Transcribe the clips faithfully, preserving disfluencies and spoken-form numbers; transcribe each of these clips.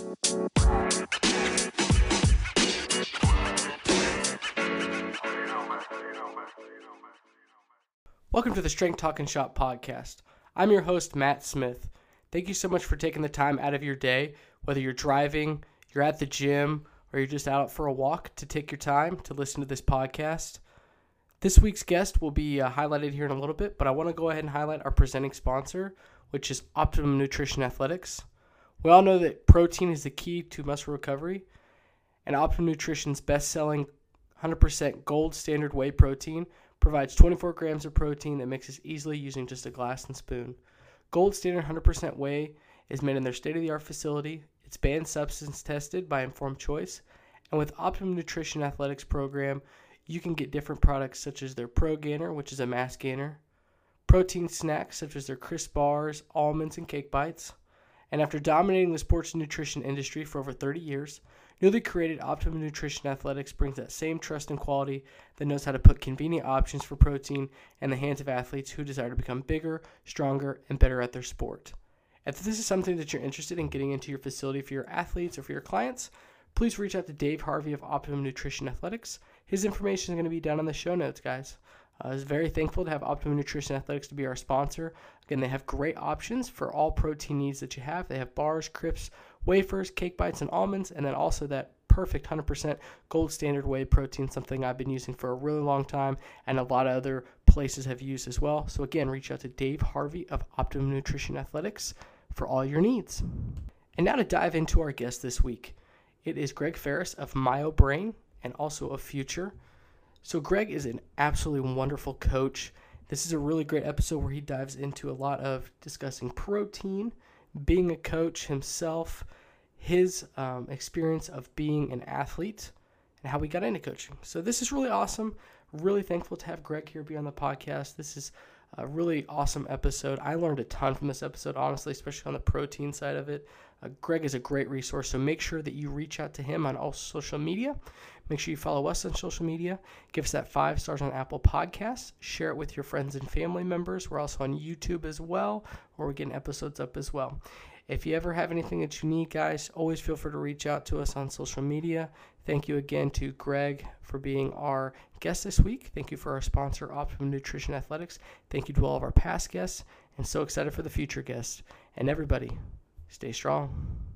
Welcome to the Strength Talk and Shop podcast. I'm your host, Matt Smith. Thank you so much for taking the time out of your day, whether you're driving, you're at the gym, or you're just out for a walk, to take your time to listen to this podcast. This week's guest will be uh, highlighted here in a little bit, but I want to go ahead and highlight our presenting sponsor, which is Optimum Nutrition Athletics. We all know that protein is the key to muscle recovery, and Optimum Nutrition's best-selling one hundred percent gold standard whey protein provides twenty-four grams of protein that mixes easily using just a glass and spoon. Gold standard one hundred percent whey is made in their state-of-the-art facility. It's banned substance tested by Informed Choice. And with Optimum Nutrition Athletics program, you can get different products such as their Pro Gainer, which is a mass gainer, protein snacks such as their crisp bars, almonds, and cake bites. And after dominating the sports nutrition industry for over thirty years, newly created Optimum Nutrition Athletics brings that same trust and quality that knows how to put convenient options for protein in the hands of athletes who desire to become bigger, stronger, and better at their sport. If this is something that you're interested in getting into your facility for your athletes or for your clients, please reach out to Dave Harvey of Optimum Nutrition Athletics. His information is going to be down in the show notes, guys. Uh, I was very thankful to have Optimum Nutrition Athletics to be our sponsor. Again, they have great options for all protein needs that you have. They have bars, crisps, wafers, cake bites, and almonds, and then also that perfect one hundred percent gold standard whey protein, something I've been using for a really long time and a lot of other places have used as well. So again, reach out to Dave Harvey of Optimum Nutrition Athletics for all your needs. And now to dive into our guest this week. It is Greg Ferris of MyoBrain and also of Future. So Greg is an absolutely wonderful coach. This is a really great episode where he dives into a lot of discussing protein, being a coach himself, his um, experience of being an athlete, and how we got into coaching. So this is really awesome. Really thankful to have Greg here be on the podcast. This is a really awesome episode. I learned a ton from this episode, honestly, especially on the protein side of it. Uh, Greg is a great resource, so make sure that you reach out to him on all social media. Make sure you follow us on social media. Give us that five stars on Apple Podcasts. Share it with your friends and family members. We're also on YouTube as well, where we're getting episodes up as well. If you ever have anything that you need, guys, always feel free to reach out to us on social media. Thank you again to Greg for being our guest this week. Thank you for our sponsor, Optimum Nutrition Athletics. Thank you to all of our past guests, and so excited for the future guests. And everybody, stay strong.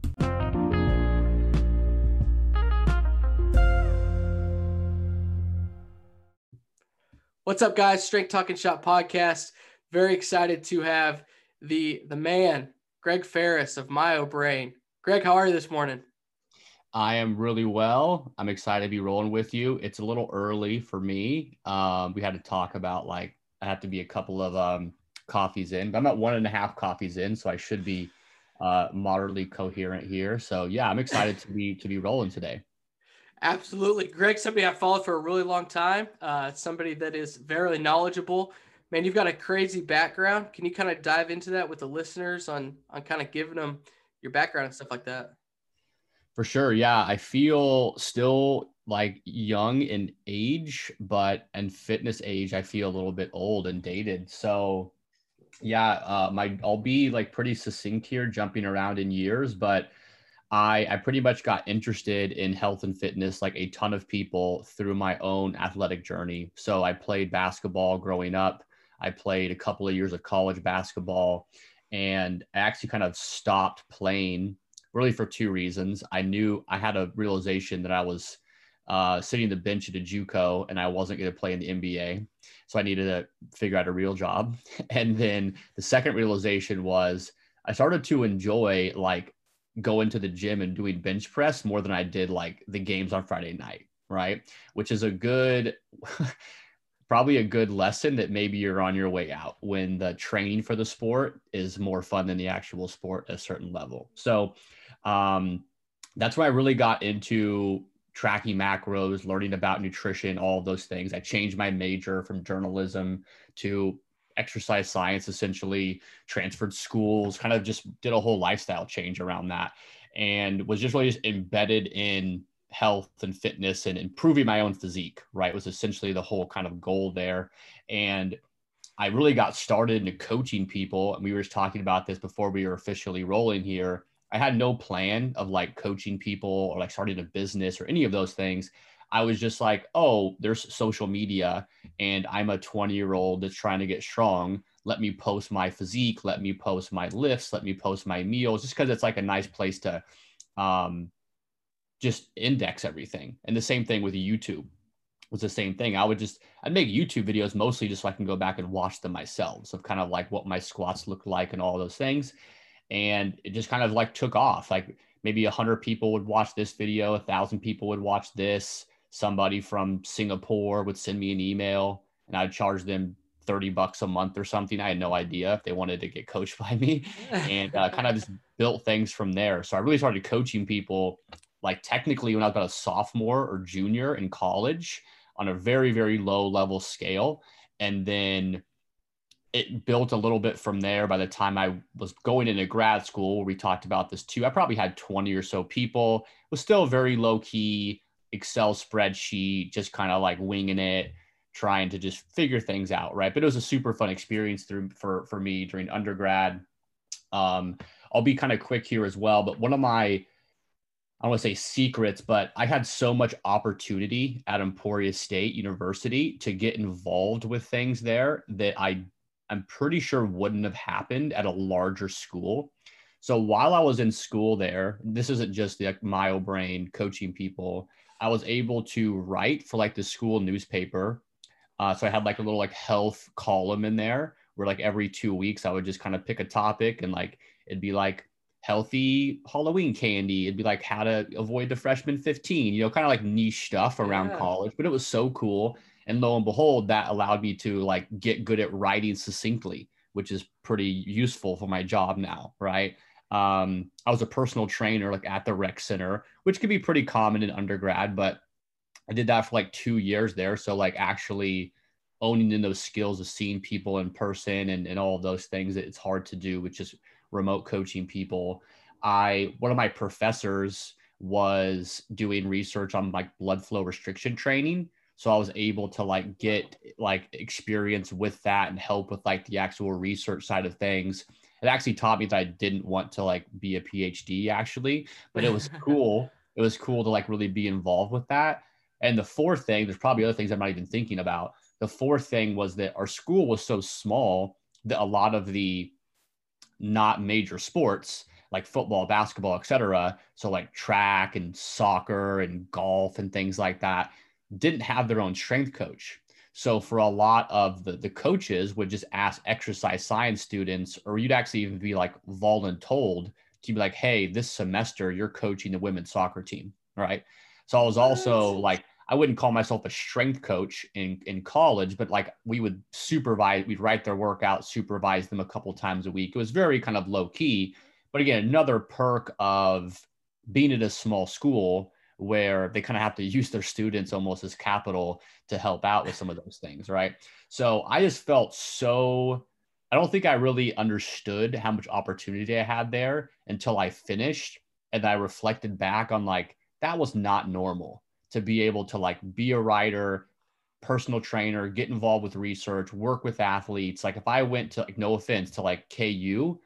What's up, guys? Strength Talk and Shop podcast. Very excited to have the the man, Greg Ferris of MyoBrain. Greg, how are you this morning? I am really well. I'm excited to be rolling with you. It's a little early for me. Um, we had to talk about, like, I have to be a couple of um, coffees in, but I'm at one and a half coffees in, so I should be uh, moderately coherent here. So yeah, I'm excited to be to be rolling today. Absolutely. Greg, somebody I've followed for a really long time. Uh, somebody that is very knowledgeable. Man, you've got a crazy background. Can you kind of dive into that with the listeners on, on kind of giving them your background and stuff like that? For sure. Yeah. I feel still like young in age, but in fitness age, I feel a little bit old and dated. So yeah, uh, my, I'll be like pretty succinct here, jumping around in years, but I, I pretty much got interested in health and fitness like a ton of people through my own athletic journey. So I played basketball growing up. I played a couple of years of college basketball, and I actually kind of stopped playing really for two reasons. I knew I had a realization that I was uh, sitting the bench at a JUCO and I wasn't going to play in the N B A. So I needed to figure out a real job. And then the second realization was I started to enjoy like going to the gym and doing bench press more than I did like the games on Friday night, right? Which is a good, probably a good lesson that maybe you're on your way out when the training for the sport is more fun than the actual sport at a certain level. So um, that's why I really got into tracking macros, learning about nutrition, all of those things. I changed my major from journalism to exercise science, essentially transferred schools, kind of just did a whole lifestyle change around that, and was just really just embedded in health and fitness and improving my own physique, right? Was essentially the whole kind of goal there. And I really got started into coaching people. And we were just talking about this before we were officially rolling here. I had no plan of like coaching people or like starting a business or any of those things. I was just like, oh, there's social media and I'm a twenty year old that's trying to get strong. Let me post my physique. Let me post my lifts. Let me post my meals, just because it's like a nice place to um, just index everything. And the same thing with YouTube was the same thing. I would just, I'd make YouTube videos mostly just so I can go back and watch them myself. So kind of like what my squats look like and all those things. And it just kind of like took off. Like maybe a hundred people would watch this video, a thousand people would watch this. Somebody from Singapore would send me an email and I'd charge them thirty bucks a month or something. I had no idea if they wanted to get coached by me, and uh, kind of just built things from there. So I really started coaching people like technically when I was about a sophomore or junior in college on a very, very low level scale. And then it built a little bit from there. By the time I was going into grad school, where we talked about this too, I probably had twenty or so people. It was still very low key Excel spreadsheet, just kind of like winging it, trying to just figure things out. Right. But it was a super fun experience through for, for me during undergrad. Um, I'll be kind of quick here as well, but one of my, I don't want to say secrets, but I had so much opportunity at Emporia State University to get involved with things there that I I'm pretty sure wouldn't have happened at a larger school. So while I was in school there, this isn't just the like, Mile Brain coaching people. I was able to write for like the school newspaper. Uh, so I had like a little like health column in there where like every two weeks I would just kind of pick a topic and like it'd be like healthy Halloween candy. It'd be like how to avoid the freshman fifteen, you know, kind of like niche stuff around Yeah. college, but it was so cool. And lo and behold, that allowed me to like get good at writing succinctly, which is pretty useful for my job now, right? Um, I was a personal trainer like at the rec center, which can be pretty common in undergrad, but I did that for like two years there. So like actually owning in those skills of seeing people in person and, and all of those things that it's hard to do, which is remote coaching people. I, one of my professors was doing research on like blood flow restriction training. So I was able to like get like experience with that and help with like the actual research side of things. It actually taught me that I didn't want to like be a PhD actually, but it was cool. It was cool to like really be involved with that. And the fourth thing, there's probably other things I'm not even thinking about. The fourth thing was that our school was so small that a lot of the not major sports like football, basketball, et cetera, so like track and soccer and golf and things like that, didn't have their own strength coach. So for a lot of the, the coaches would just ask exercise science students, or you'd actually even be like voluntold to be like, hey, this semester you're coaching the women's soccer team, right? So I was also What? like, I wouldn't call myself a strength coach in, in college, but like we would supervise, we'd write their workout, supervise them a couple times a week. It was very kind of low key. But again, another perk of being at a small school where they kind of have to use their students almost as capital to help out with some of those things, right? So I just felt so, I don't think I really understood how much opportunity I had there until I finished and I reflected back on like, that was not normal to be able to like be a writer, personal trainer, get involved with research, work with athletes. Like if I went to like, no offense, to like K U,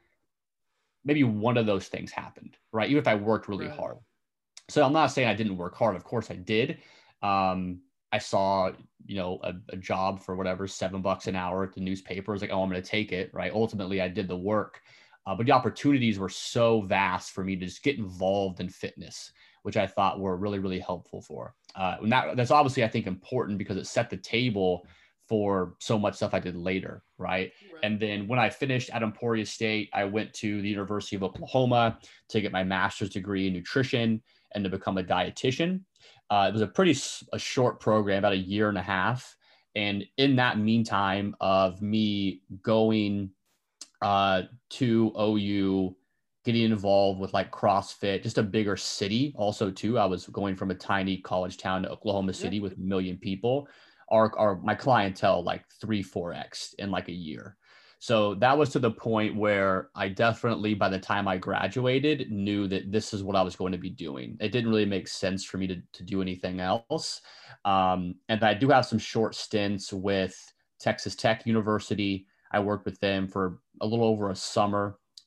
maybe one of those things happened, right? Even if I worked really Right. hard. So I'm not saying I didn't work hard. Of course I did. Um, I saw, you know, a, a job for whatever, seven bucks an hour at the newspaper. I was like, oh, I'm going to take it, right? Ultimately, I did the work. Uh, but the opportunities were so vast for me to just get involved in fitness, which I thought were really, really helpful for. Uh, and that, that's obviously, I think, important because it set the table for so much stuff I did later, right? Right. And then when I finished at Emporia State, I went to the University of Oklahoma to get my master's degree in nutrition and to become a dietitian. Uh, it was a pretty a short program, about a year and a half. And in that meantime of me going uh, to O U, getting involved with like CrossFit, just a bigger city also too. I was going from a tiny college town to Oklahoma Yeah. City with a million people. Our, our my clientele like three, four X in like a year. So that was to the point where I definitely, by the time I graduated, knew that this is what I was going to be doing. It didn't really make sense for me to, to do anything else. Um, and I do have some short stints with Texas Tech University. I worked with them for a little over a summer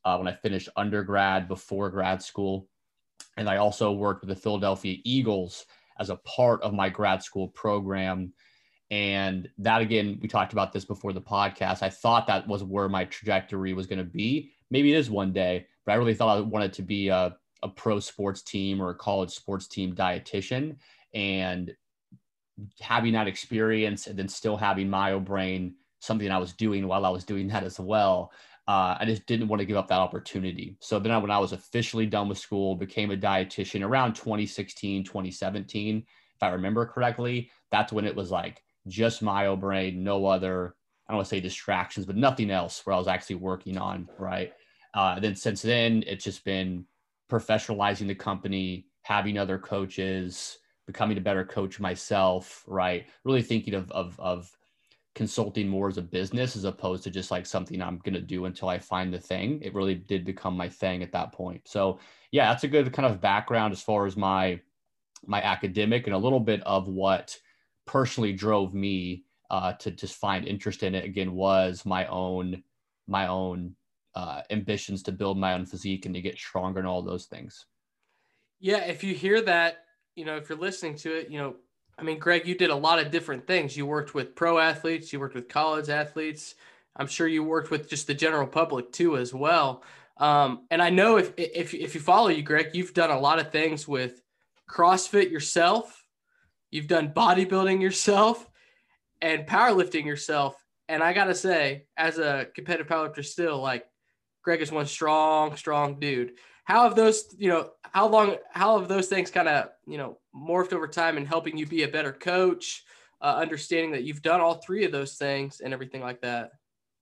uh, when I finished undergrad before grad school. And I also worked with the Philadelphia Eagles as a part of my grad school program. And that, again, we talked about this before the podcast. I thought that was where my trajectory was going to be. Maybe it is one day, but I really thought I wanted to be a, a pro sports team or a college sports team dietitian. And having that experience and then still having MyoBrain, something I was doing while I was doing that as well, uh, I just didn't want to give up that opportunity. So then when I was officially done with school, became a dietitian around twenty sixteen, twenty seventeen, if I remember correctly. That's when it was like just MyoBrain, no other, I don't want to say distractions, but nothing else where I was actually working on, right? Uh, then since then, it's just been professionalizing the company, having other coaches, becoming a better coach myself, right? Really thinking of, of, of consulting more as a business as opposed to just like something I'm going to do until I find the thing. It really did become my thing at that point. So yeah, that's a good kind of background as far as my, my academic and a little bit of what personally drove me uh, to just find interest in it again was my own, my own uh, ambitions to build my own physique and to get stronger and all those things. Yeah. If you hear that, you know, if you're listening to it, you know, I mean, Greg, you did a lot of different things. You worked with pro athletes, you worked with college athletes. I'm sure you worked with just the general public too, as well. Um, and I know if, if, if you follow you, Greg, you've done a lot of things with CrossFit yourself. You've done bodybuilding yourself and powerlifting yourself. And I got to say, as a competitive powerlifter still, like Greg is one strong, strong dude. How have those, you know, how long, how have those things kind of, you know, morphed over time and helping you be a better coach, uh, understanding that you've done all three of those things and everything like that?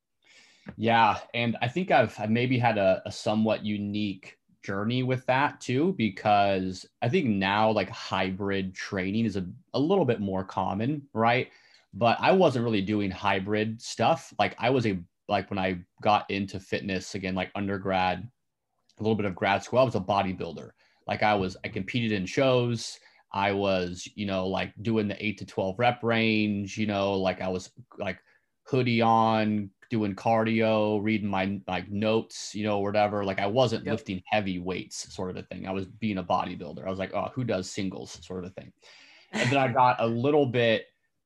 Yeah. And I think I've, I've maybe had a, a somewhat unique journey with that too, because I think now like hybrid training is a, a little bit more common, right? But I wasn't really doing hybrid stuff. Like I was a, like when I got into fitness again, like undergrad, a little bit of grad school, I was a bodybuilder. Like I was, I competed in shows. I was, you know, like doing the eight to twelve rep range, you know, like I was like hoodie on, doing cardio, reading my like notes, you know, whatever. Like I wasn't Yep. lifting heavy weights sort of a thing. I was being a bodybuilder. I was like, oh, who does singles sort of a thing. And then I got a little bit,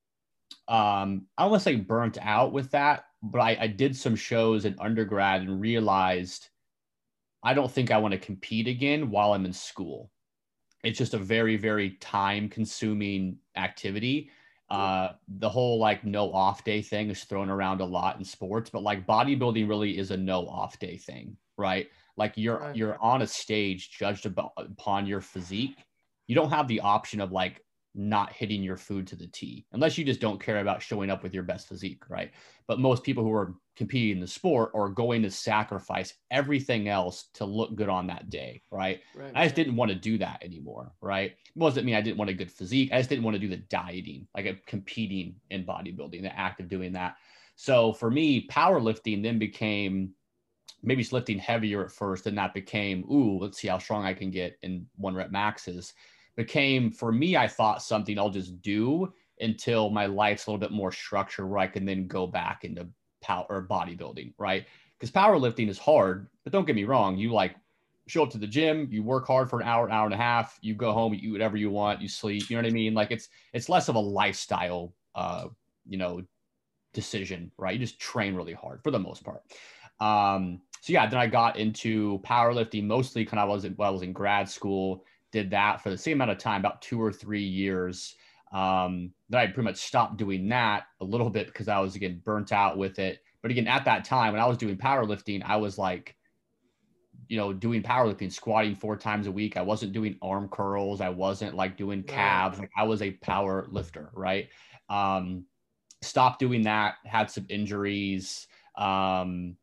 um, I don't want to say burnt out with that, but I, I did some shows in undergrad and realized I don't think I want to compete again while I'm in school. It's just a very, very time consuming activity. Uh, the whole like no off day thing is thrown around a lot in sports, but like bodybuilding really is a no off day thing, right? Like you're, Right. you're on a stage judged about, upon your physique. You don't have the option of like not hitting your food to the T unless you just don't care about showing up with your best physique, right? But most people who are competing in the sport are going to sacrifice everything else to look good on that day, right? Right. I just didn't want to do that anymore, right? It wasn't mean I didn't want a good physique. I just didn't want to do the dieting, like a competing in bodybuilding, the act of doing that. So for me, powerlifting then became maybe it's lifting heavier at first, and that became, ooh, let's see how strong I can get in one rep maxes. Became for me, I thought something I'll just do until my life's a little bit more structured where I can then go back into power or bodybuilding, right? Because powerlifting is hard, but don't get me wrong, you like show up to the gym, you work hard for an hour, hour and a half, you go home, you eat whatever you want, you sleep, you know what I mean? Like it's it's less of a lifestyle uh, you know, decision, right? You just train really hard for the most part. Um, so yeah, then I got into powerlifting mostly kind of was while I was in grad school, did that for the same amount of time, about two or three years. Um, then I pretty much stopped doing that a little bit because I was again burnt out with it. But again, at that time when I was doing powerlifting, I was like, you know, doing powerlifting, squatting four times a week. I wasn't doing arm curls. I wasn't like doing calves. Like I was a power lifter, right? Um, stopped doing that, had some injuries, um,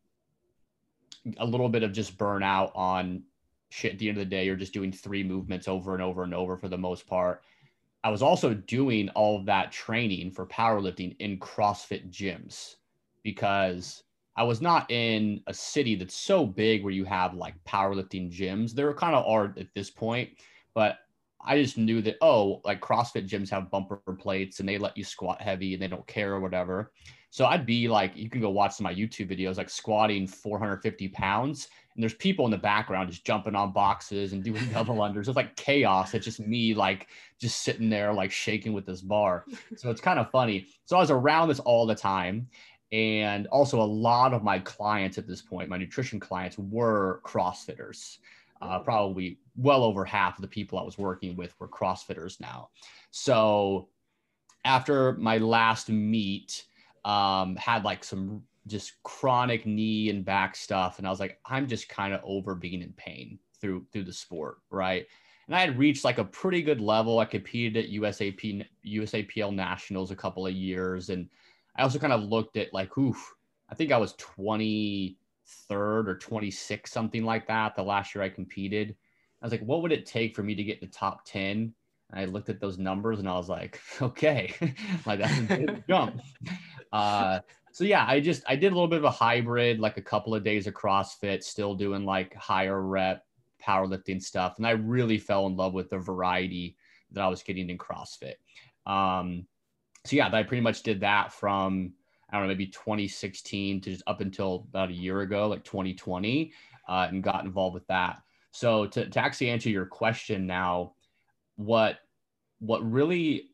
a little bit of just burnout on shit at the end of the day. You're just doing three movements over and over and over for the most part. I was also doing all of that training for powerlifting in CrossFit gyms because I was not in a city that's so big where you have like powerlifting gyms. There kind of are at this point, but I just knew that, oh, like CrossFit gyms have bumper plates and they let you squat heavy and they don't care or whatever. So I'd be like, you can go watch some of my YouTube videos, like squatting four hundred fifty pounds and there's people in the background just jumping on boxes and doing double unders. It's like chaos. It's just me like just sitting there like shaking with this bar. So it's kind of funny. So I was around this all the time. And also a lot of my clients at this point, my nutrition clients, were CrossFitters. Uh, probably well over half of the people I was working with were CrossFitters now. So after my last meet, um, had like some just chronic knee and back stuff. And I was like, I'm just kind of over being in pain through, through the sport. Right. And I had reached like a pretty good level. I competed at U S A P, U S A P L nationals a couple of years. And I also kind of looked at like, oof, I think I was twenty-third or twenty-sixth, something like that, the last year I competed. I was like, what would it take for me to get in the top ten? And I looked at those numbers and I was like, okay, like that's a big jump. Uh, so yeah, I just, I did a little bit of a hybrid, like a couple of days of CrossFit, still doing like higher rep powerlifting stuff. And I really fell in love with the variety that I was getting in CrossFit. Um, So yeah, I pretty much did that from, I don't know, maybe twenty sixteen to just up until about a year ago, like twenty twenty, uh, and got involved with that. So to, to actually answer your question now, what, what really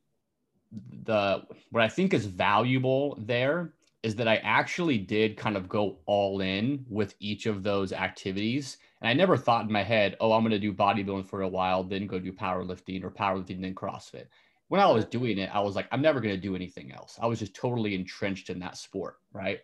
the, what I think is valuable there is that I actually did kind of go all in with each of those activities. And I never thought in my head, oh, I'm going to do bodybuilding for a while, then go do powerlifting, or powerlifting, then CrossFit. When I was doing it, I was like, I'm never going to do anything else. I was just totally entrenched in that sport, right?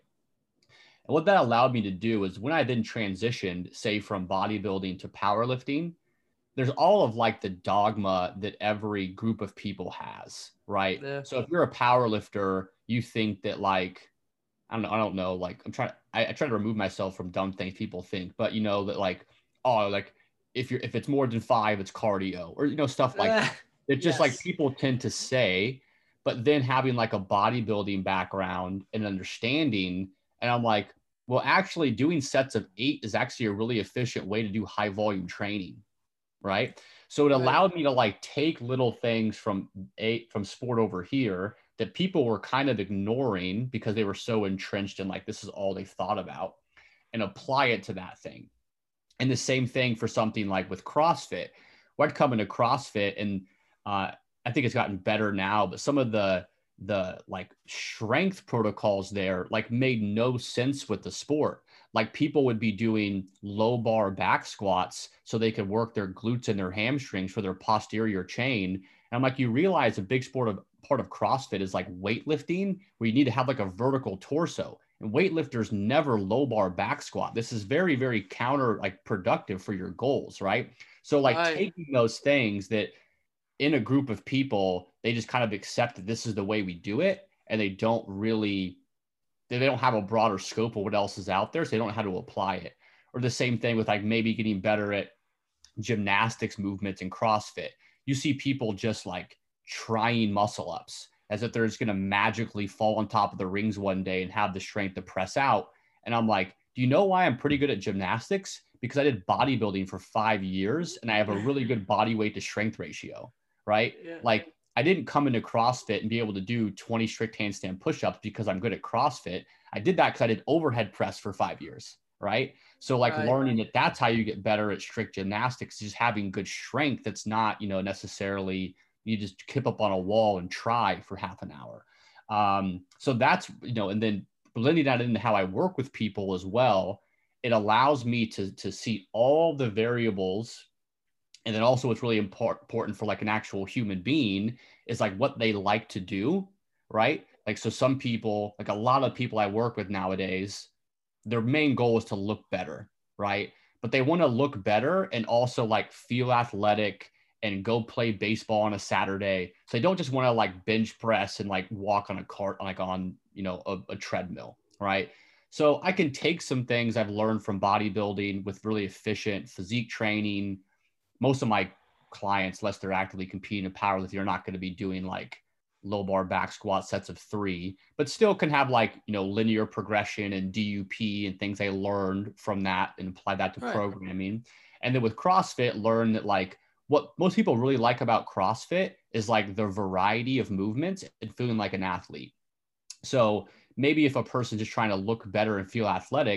And what that allowed me to do is when I then transitioned, say, from bodybuilding to powerlifting, there's all of like the dogma that every group of people has, right? Yeah. So if you're a power lifter, you think that like, I don't know, I don't know, like I'm trying, I, I try to remove myself from dumb things people think, but you know, that like, oh, like if you're, if it's more than five, it's cardio, or, you know, stuff like that. It's just Yes. like people tend to say, but then having like a bodybuilding background and understanding. And I'm like, well, actually doing sets of eight is actually a really efficient way to do high volume training. Right. So it allowed right. me to like take little things from eight from sport over here that people were kind of ignoring because they were so entrenched in like, this is all they thought about, and apply it to that thing. And the same thing for something like with CrossFit, where I'd come into CrossFit and uh, I think it's gotten better now, but some of the, the like strength protocols there, like made no sense with the sport. Like people would be doing low bar back squats so they could work their glutes and their hamstrings for their posterior chain. And I'm like, you realize a big sport of part of CrossFit is like weightlifting, where you need to have like a vertical torso. And weightlifters never low bar back squat. This is very, very counter like productive for your goals, right? So like right. taking those things that in a group of people, they just kind of accept that this is the way we do it. And they don't really, they don't have a broader scope of what else is out there. So they don't know how to apply it. Or the same thing with like maybe getting better at gymnastics movements in CrossFit. You see people just like trying muscle ups as if they're just going to magically fall on top of the rings one day and have the strength to press out. And I'm like, do you know why I'm pretty good at gymnastics? Because I did bodybuilding for five years and I have a really good body weight to strength ratio, right? Yeah. Like I didn't come into CrossFit and be able to do twenty strict handstand push-ups because I'm good at CrossFit. I did that because I did overhead press for five years, right? So like right, learning right. that that's how you get better at strict gymnastics, just having good strength. That's not, you know, necessarily you just kip up on a wall and try for half an hour. Um, so that's, you know, and then blending that into how I work with people as well. It allows me to, to see all the variables. And then also what's really import, important for like an actual human being is like what they like to do, right? Like, so some people, like a lot of people I work with nowadays, their main goal is to look better, right? But they want to look better and also like feel athletic and go play baseball on a Saturday. So they don't just want to like bench press and like walk on a cart, like on, you know, a, a treadmill, right? So I can take some things I've learned from bodybuilding with really efficient physique training. Most of my clients, unless they're actively competing in powerlifting, are not going to be doing like low bar back squat sets of three, but still can have like, you know, linear progression and D U P and things I learned from that and apply that to right. programming. And then with CrossFit, learn that like what most people really like about CrossFit is like the variety of movements and feeling like an athlete. So maybe if a person's just trying to look better and feel athletic,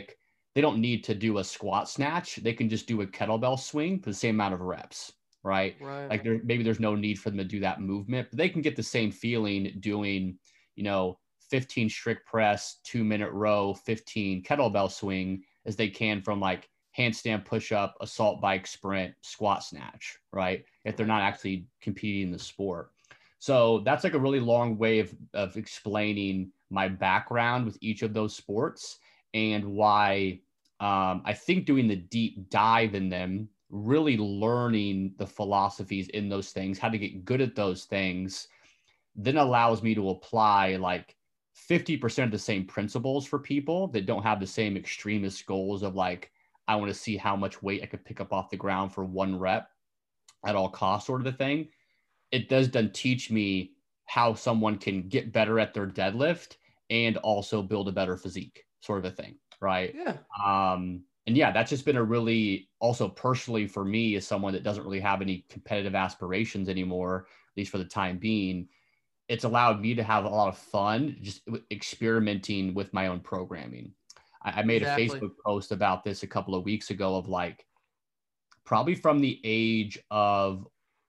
they don't need to do a squat snatch. They can just do a kettlebell swing for the same amount of reps, right? Right. Like there, maybe there's no need for them to do that movement, but they can get the same feeling doing, you know, fifteen strict press, two minute row, fifteen kettlebell swing as they can from like handstand push up, assault bike sprint, squat snatch, right? If they're not actually competing in the sport. So that's like a really long way of, of explaining my background with each of those sports and why um, I think doing the deep dive in them, really learning the philosophies in those things, how to get good at those things, then allows me to apply like fifty percent of the same principles for people that don't have the same extremist goals of like, I want to see how much weight I could pick up off the ground for one rep at all costs sort of a thing. It does then teach me how someone can get better at their deadlift and also build a better physique sort of a thing. Right. Yeah. Um, and yeah, that's just been a really also personally for me as someone that doesn't really have any competitive aspirations anymore, at least for the time being. It's allowed me to have a lot of fun just experimenting with my own programming. I, I made Exactly. a Facebook post about this a couple of weeks ago of like, probably from the age of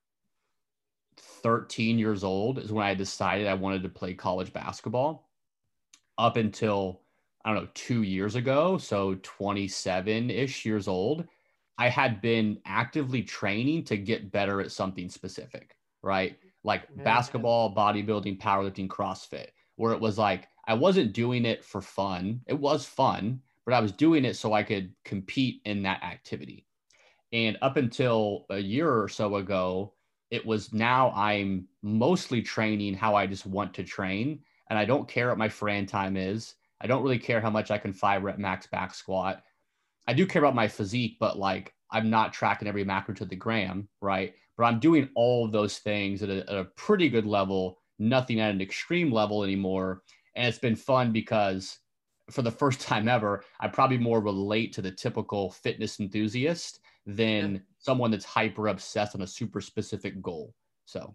thirteen years old is when I decided I wanted to play college basketball up until, I don't know, two years ago. So twenty-seven ish years old, I had been actively training to get better at something specific, right? Like Yeah. basketball, bodybuilding, powerlifting, CrossFit, where it was like, I wasn't doing it for fun. It was fun, but I was doing it so I could compete in that activity. And up until a year or so ago, it was now I'm mostly training how I just want to train. And I don't care what my Fran time is. I don't really care how much I can five rep max back squat. I do care about my physique, but like I'm not tracking every macro to the gram, right? But I'm doing all of those things at a, at a pretty good level, nothing at an extreme level anymore. And it's been fun because for the first time ever, I probably more relate to the typical fitness enthusiast Yeah. than someone that's hyper obsessed on a super specific goal. So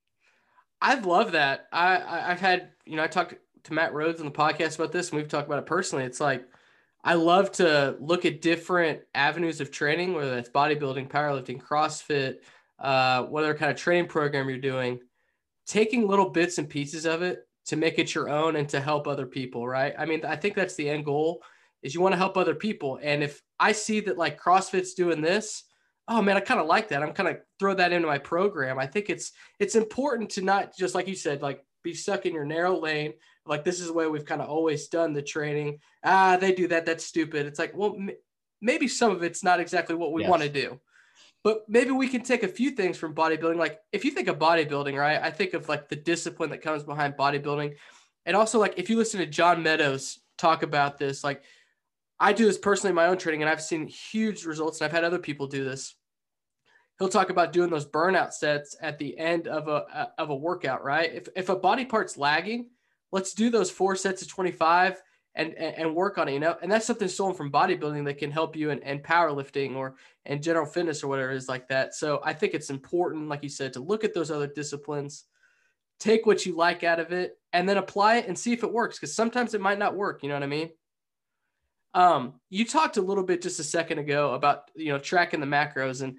I've loved that. I, I I've had, you know, I talked to Matt Rhodes on the podcast about this and we've talked about it personally. It's like I love to look at different avenues of training, whether that's bodybuilding, powerlifting, CrossFit, uh, whatever kind of training program you're doing, taking little bits and pieces of it to make it your own and to help other people, right? I mean, I think that's the end goal is you want to help other people. And if I see that like CrossFit's doing this, oh man, I kind of like that. I'm kind of throw that into my program. I think it's it's important to not just like you said, like be stuck in your narrow lane. Like this is the way we've kind of always done the training. Ah, they do that. That's stupid. It's like, well, m- maybe some of it's not exactly what we want to yes, do. But maybe we can take a few things from bodybuilding. Like if you think of bodybuilding, right? I think of like the discipline that comes behind bodybuilding. And also like if you listen to John Meadows talk about this, like I do this personally in my own training and I've seen huge results and I've had other people do this. He'll talk about doing those burnout sets at the end of a of a workout, right? If if a body part's lagging, let's do those four sets of twenty-five and and, and work on it, you know. And that's something stolen from bodybuilding that can help you in, in powerlifting or in general fitness or whatever it is like that. So I think it's important, like you said, to look at those other disciplines, take what you like out of it, and then apply it and see if it works. Because sometimes it might not work. You know what I mean? Um, you talked a little bit just a second ago about you know tracking the macros and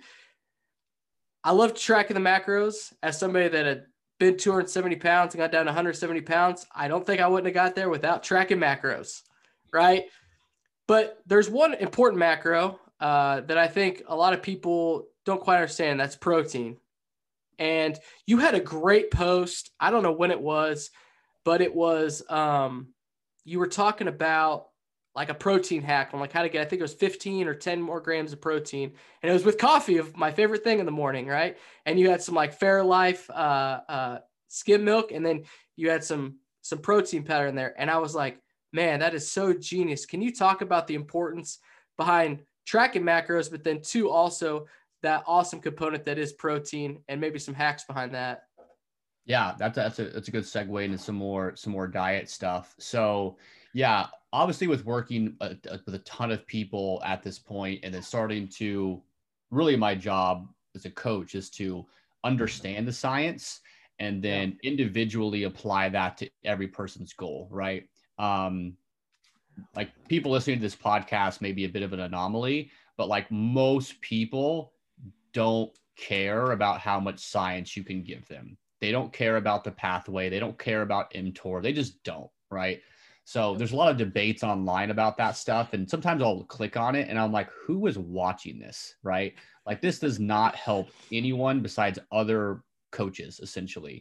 I love tracking the macros as somebody that had been two hundred seventy pounds and got down to one hundred seventy pounds. I don't think I wouldn't have got there without tracking macros, right? But there's one important macro uh, that I think a lot of people don't quite understand. That's protein. And you had a great post. I don't know when it was, but it was um, you were talking about like a protein hack on like how to get, I think it was fifteen or ten more grams of protein. And it was with coffee, of my favorite thing in the morning, right? And you had some like Fairlife uh, uh, skim milk, and then you had some some protein powder in there. And I was like, man, that is so genius. Can you talk about the importance behind tracking macros, but then two, also that awesome component that is protein and maybe some hacks behind that? yeah, that's that's a that's a good segue into some more some more diet stuff. So yeah, obviously with working a, a, with a ton of people at this point, and then starting to really my job as a coach is to understand the science and Yeah. then individually apply that to every person's goal, right? Um, like people listening to this podcast may be a bit of an anomaly, but like most people don't care about how much science you can give them. They don't care about the pathway. They don't care about mTOR. They just don't, right? So there's a lot of debates online about that stuff. And sometimes I'll click on it and I'm like, who is watching this, right? Like this does not help anyone besides other coaches, essentially.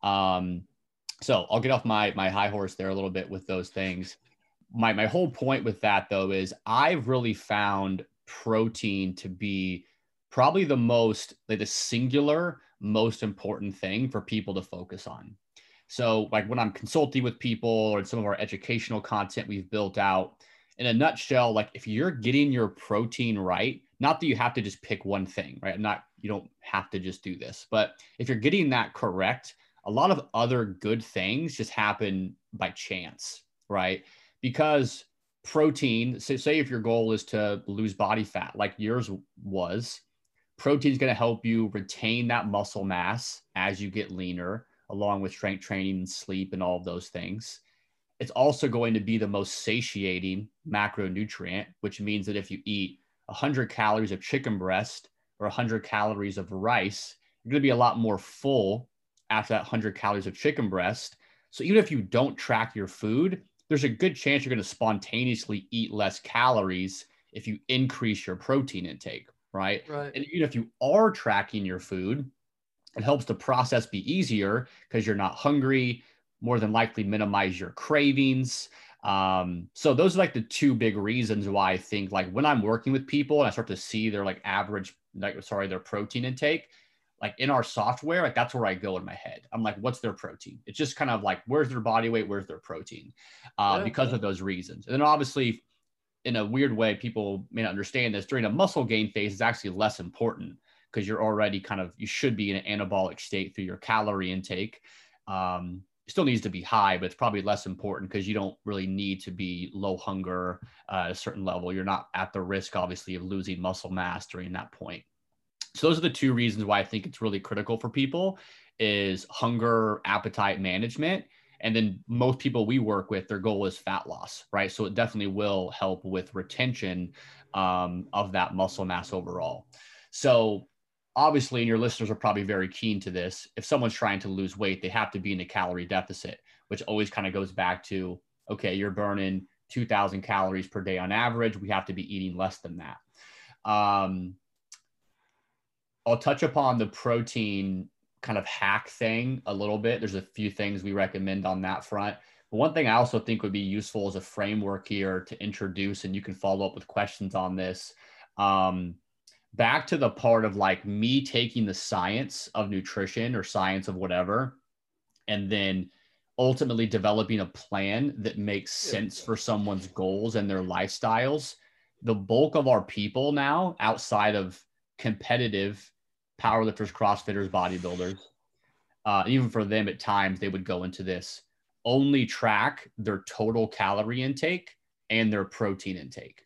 Um, so I'll get off my, my high horse there a little bit with those things. My, my whole point with that though, is I've really found protein to be probably the most, like the singular most important thing for people to focus on. So like when I'm consulting with people or in some of our educational content we've built out, in a nutshell, like if you're getting your protein right, not that you have to just pick one thing, right? Not, you don't have to just do this, but if you're getting that correct, a lot of other good things just happen by chance, right? Because protein, so say if your goal is to lose body fat, like yours was, protein is going to help you retain that muscle mass as you get leaner, along with strength training and sleep and all of those things. It's also going to be the most satiating macronutrient, which means that if you eat one hundred calories of chicken breast or one hundred calories of rice, you're going to be a lot more full after that one hundred calories of chicken breast. So even if you don't track your food, there's a good chance you're going to spontaneously eat less calories if you increase your protein intake, right? Right. And even if you are tracking your food, it helps the process be easier because you're not hungry, more than likely minimize your cravings. Um, so those are like the two big reasons why I think like when I'm working with people and I start to see their like average, like, sorry, their protein intake, like in our software, like that's where I go in my head. I'm like, what's their protein? It's just kind of like, where's their body weight? Where's their protein? Uh, Yeah. because of those reasons. And then obviously in a weird way, people may not understand this, during a muscle gain phase is actually less important because you're already kind of, you should be in an anabolic state through your calorie intake. Um, it still needs to be high, but it's probably less important because you don't really need to be low hunger uh, at a certain level. You're not at the risk, obviously, of losing muscle mass during that point. So those are the two reasons why I think it's really critical for people is hunger, appetite management. And then most people we work with, their goal is fat loss, right? So it definitely will help with retention um, of that muscle mass overall. So obviously, and your listeners are probably very keen to this, if someone's trying to lose weight, they have to be in a calorie deficit, which always kind of goes back to, okay, you're burning two thousand calories per day on average. We have to be eating less than that. Um, I'll touch upon the protein kind of hack thing a little bit. There's a few things we recommend on that front. But one thing I also think would be useful as a framework here to introduce, and you can follow up with questions on this. Um, back to the part of like me taking the science of nutrition or science of whatever, and then ultimately developing a plan that makes sense for someone's goals and their lifestyles. The bulk of our people now, outside of competitive powerlifters, CrossFitters, bodybuilders, uh, even for them at times, they would go into this, only track their total calorie intake and their protein intake.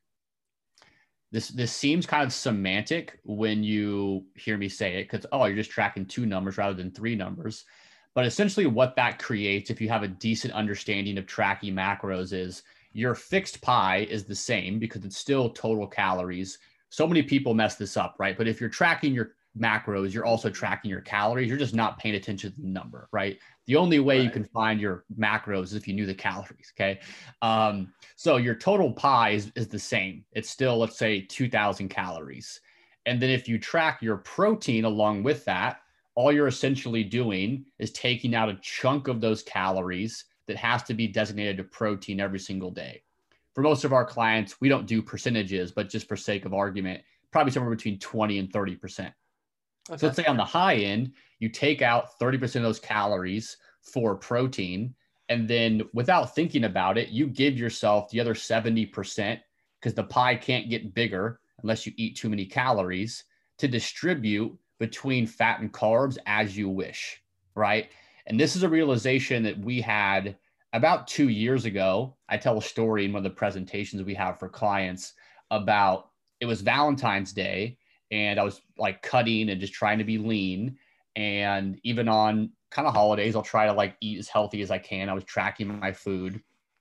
This, this seems kind of semantic when you hear me say it because, oh, you're just tracking two numbers rather than three numbers. But essentially what that creates, if you have a decent understanding of tracking macros, is your fixed pie is the same because it's still total calories. So many people mess this up, right? But if you're tracking your macros, you're also tracking your calories. You're just not paying attention to the number, right? The only way right. you can find your macros is if you knew the calories, okay? Um, so your total pie is, is the same. It's still, let's say, two thousand calories. And then if you track your protein along with that, all you're essentially doing is taking out a chunk of those calories that has to be designated to protein every single day. For most of our clients, we don't do percentages, but just for sake of argument, probably somewhere between twenty and thirty percent. Okay. So let's say on the high end, you take out thirty percent of those calories for protein. And then without thinking about it, you give yourself the other seventy percent because the pie can't get bigger unless you eat too many calories to distribute between fat and carbs as you wish, right? And this is a realization that we had about two years ago. I tell a story in one of the presentations we have for clients about, it was Valentine's Day and I was like cutting and just trying to be lean. And even on kind of holidays, I'll try to like eat as healthy as I can. I was tracking my food.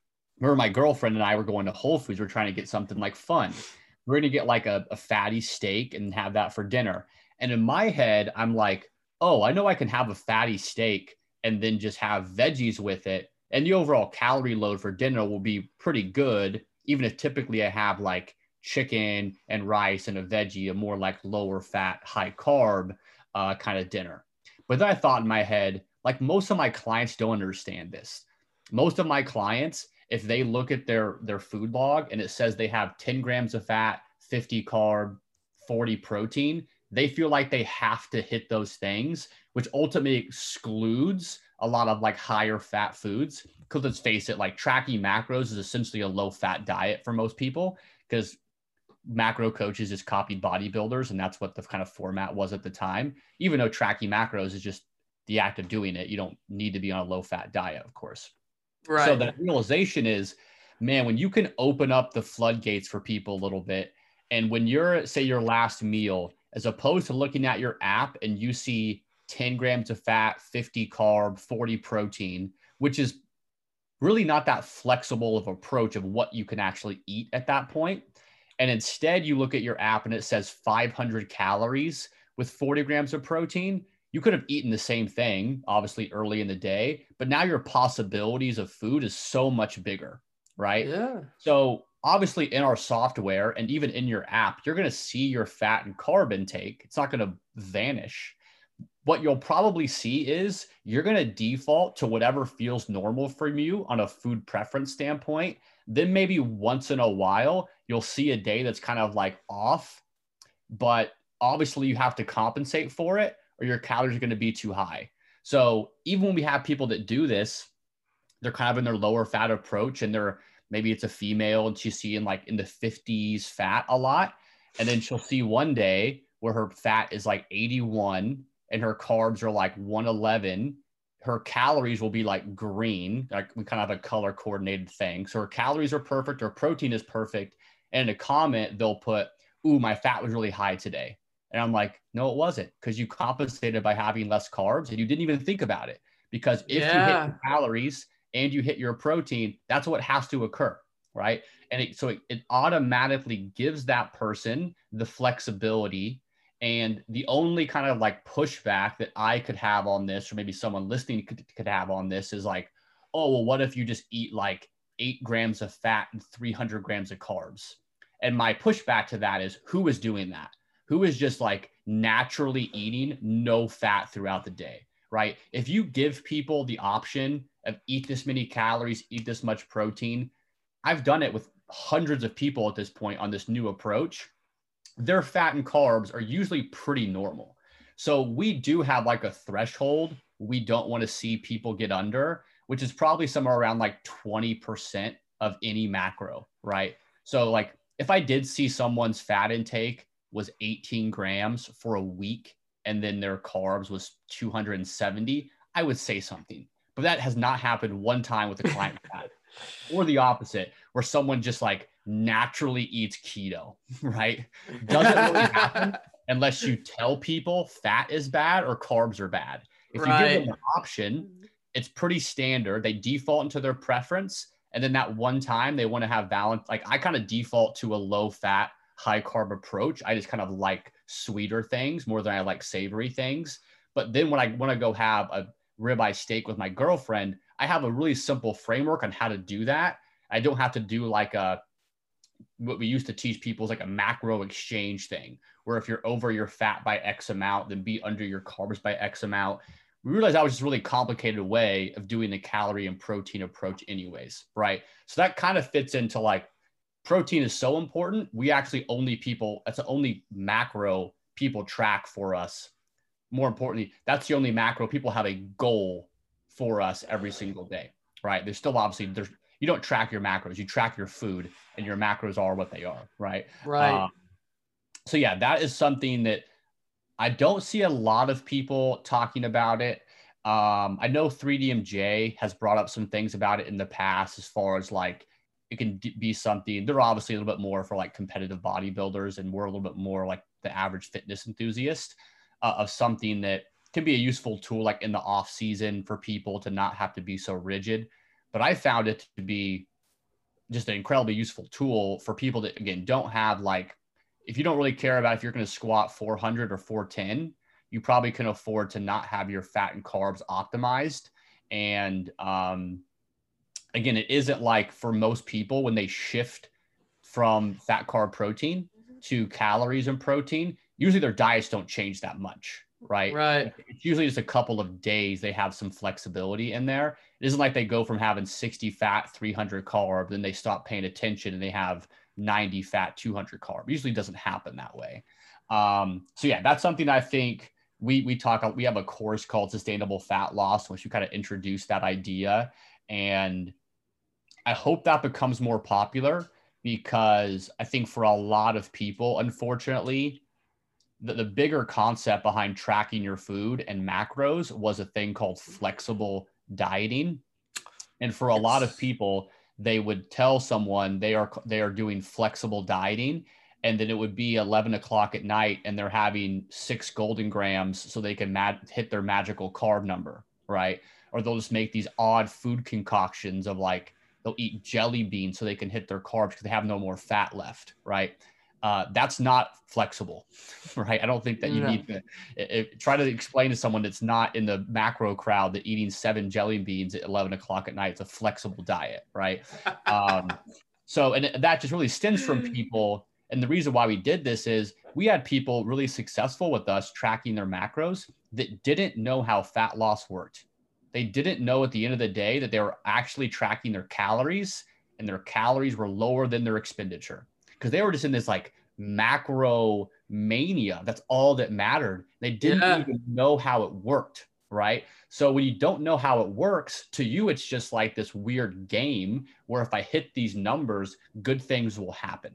remember my girlfriend and I were going to Whole Foods. We're trying to get something like fun. We're going to get like a, a fatty steak and have that for dinner. And in my head, I'm like, oh, I know I can have a fatty steak and then just have veggies with it. And the overall calorie load for dinner will be pretty good, even if typically I have like chicken and rice and a veggie, a more like lower fat, high carb uh, kind of dinner. But then I thought in my head, like most of my clients don't understand this. Most of my clients, if they look at their, their food log and it says they have ten grams of fat, fifty carb, forty protein, they feel like they have to hit those things, which ultimately excludes a lot of like higher fat foods. Because let's face it, like tracking macros is essentially a low fat diet for most people, because macro coaches just copied bodybuilders, and that's what the kind of format was at the time. Even though tracking macros is just the act of doing it, you don't need to be on a low fat diet, of course. Right. So the realization is, man, when you can open up the floodgates for people a little bit, and when you're, say, your last meal, as opposed to looking at your app and you see ten grams of fat, fifty carb, forty protein, which is really not that flexible of approach of what you can actually eat at that point. And instead you look at your app and it says five hundred calories with forty grams of protein. You could have eaten the same thing, obviously early in the day, but now your possibilities of food is so much bigger, right? Yeah. So obviously in our software and even in your app, you're going to see your fat and carb intake. It's not going to vanish. What you'll probably see is you're going to default to whatever feels normal for you on a food preference standpoint. Then maybe once in a while, you'll see a day that's kind of like off, but obviously you have to compensate for it or your calories are going to be too high. So even when we have people that do this, they're kind of in their lower fat approach, and they're, maybe it's a female and she's seeing like in the fifties fat a lot. And then she'll see one day where her fat is like eighty-one and her carbs are like one eleven. Her calories will be like green, like we kind of have a color coordinated thing. So her calories are perfect, her protein is perfect. And in a comment, they'll put, ooh, my fat was really high today. And I'm like, no, it wasn't, because you compensated by having less carbs and you didn't even think about it. Because if yeah. you hit your calories and you hit your protein, that's what has to occur, right? And it, so it, it automatically gives that person the flexibility. And the only kind of like pushback that I could have on this, or maybe someone listening could, could have on this, is like, oh, well, what if you just eat like eight grams of fat and three hundred grams of carbs? And my pushback to that is, who is doing that? Who is just like naturally eating no fat throughout the day, right? If you give people the option of eat this many calories, eat this much protein, I've done it with hundreds of people at this point on this new approach. Their fat and carbs are usually pretty normal. So we do have like a threshold we don't want to see people get under, which is probably somewhere around like twenty percent of any macro, right? So like if I did see someone's fat intake was eighteen grams for a week and then their carbs was two hundred seventy, I would say something. But that has not happened one time with a client fat. Or the opposite, where someone just like naturally eats keto, right? Doesn't really happen unless you tell people fat is bad or carbs are bad. If right. you give them an option, it's pretty standard. They default into their preference. And then that one time they want to have balance. Like I kind of default to a low fat, high carb approach. I just kind of like sweeter things more than I like savory things. But then when I want to go have a ribeye steak with my girlfriend, I have a really simple framework on how to do that. I don't have to do like a, what we used to teach people is like a macro exchange thing, where if you're over your fat by X amount, then be under your carbs by X amount. We realized that was just a really complicated way of doing the calorie and protein approach anyways, right? So that kind of fits into like, protein is so important. We actually only people, that's the only macro people track for us. More importantly, that's the only macro people have a goal for us every single day, right? There's still obviously, there's, you don't track your macros, you track your food, and your macros are what they are, right? Right. Um, so yeah, that is something that I don't see a lot of people talking about it. Um, I know three D M J has brought up some things about it in the past, as far as like, it can d- be something, they're obviously a little bit more for like competitive bodybuilders, and we're a little bit more like the average fitness enthusiast, uh, of something that can be a useful tool, like in the off season, for people to not have to be so rigid. But I found it to be just an incredibly useful tool for people that, again, don't have like, if you don't really care about if you're going to squat four hundred or four ten, you probably can afford to not have your fat and carbs optimized. And um, again, it isn't like for most people when they shift from fat, carb, protein to calories and protein, usually their diets don't change that much, right? Right. It's usually just a couple of days they have some flexibility in there. It isn't like they go from having sixty fat, three hundred carb, then they stop paying attention and they have ninety fat, two hundred carb. It usually doesn't happen that way. Um, so yeah, that's something I think we we talk. We have a course called Sustainable Fat Loss, which we kind of introduce that idea, and I hope that becomes more popular because I think for a lot of people, unfortunately, the, the bigger concept behind tracking your food and macros was a thing called flexible dieting. And for a Yes. lot of people, they would tell someone they are they are doing flexible dieting, and then it would be eleven o'clock at night and they're having six golden grams so they can mag- hit their magical carb number, right? Or they'll just make these odd food concoctions of like, they'll eat jelly beans so they can hit their carbs because they have no more fat left, right? Uh, that's not flexible, right? I don't think that you No. need to it, it, try to explain to someone that's not in the macro crowd that eating seven jelly beans at eleven o'clock at night is a flexible diet, right? Um, so, and that just really stems from people. And the reason why we did this is we had people really successful with us tracking their macros that didn't know how fat loss worked. They didn't know at the end of the day that they were actually tracking their calories, and their calories were lower than their expenditure because they were just in this like macro mania. That's all that mattered. They didn't Yeah. even know how it worked, right? So when you don't know how it works, to you, it's just like this weird game where if I hit these numbers, good things will happen.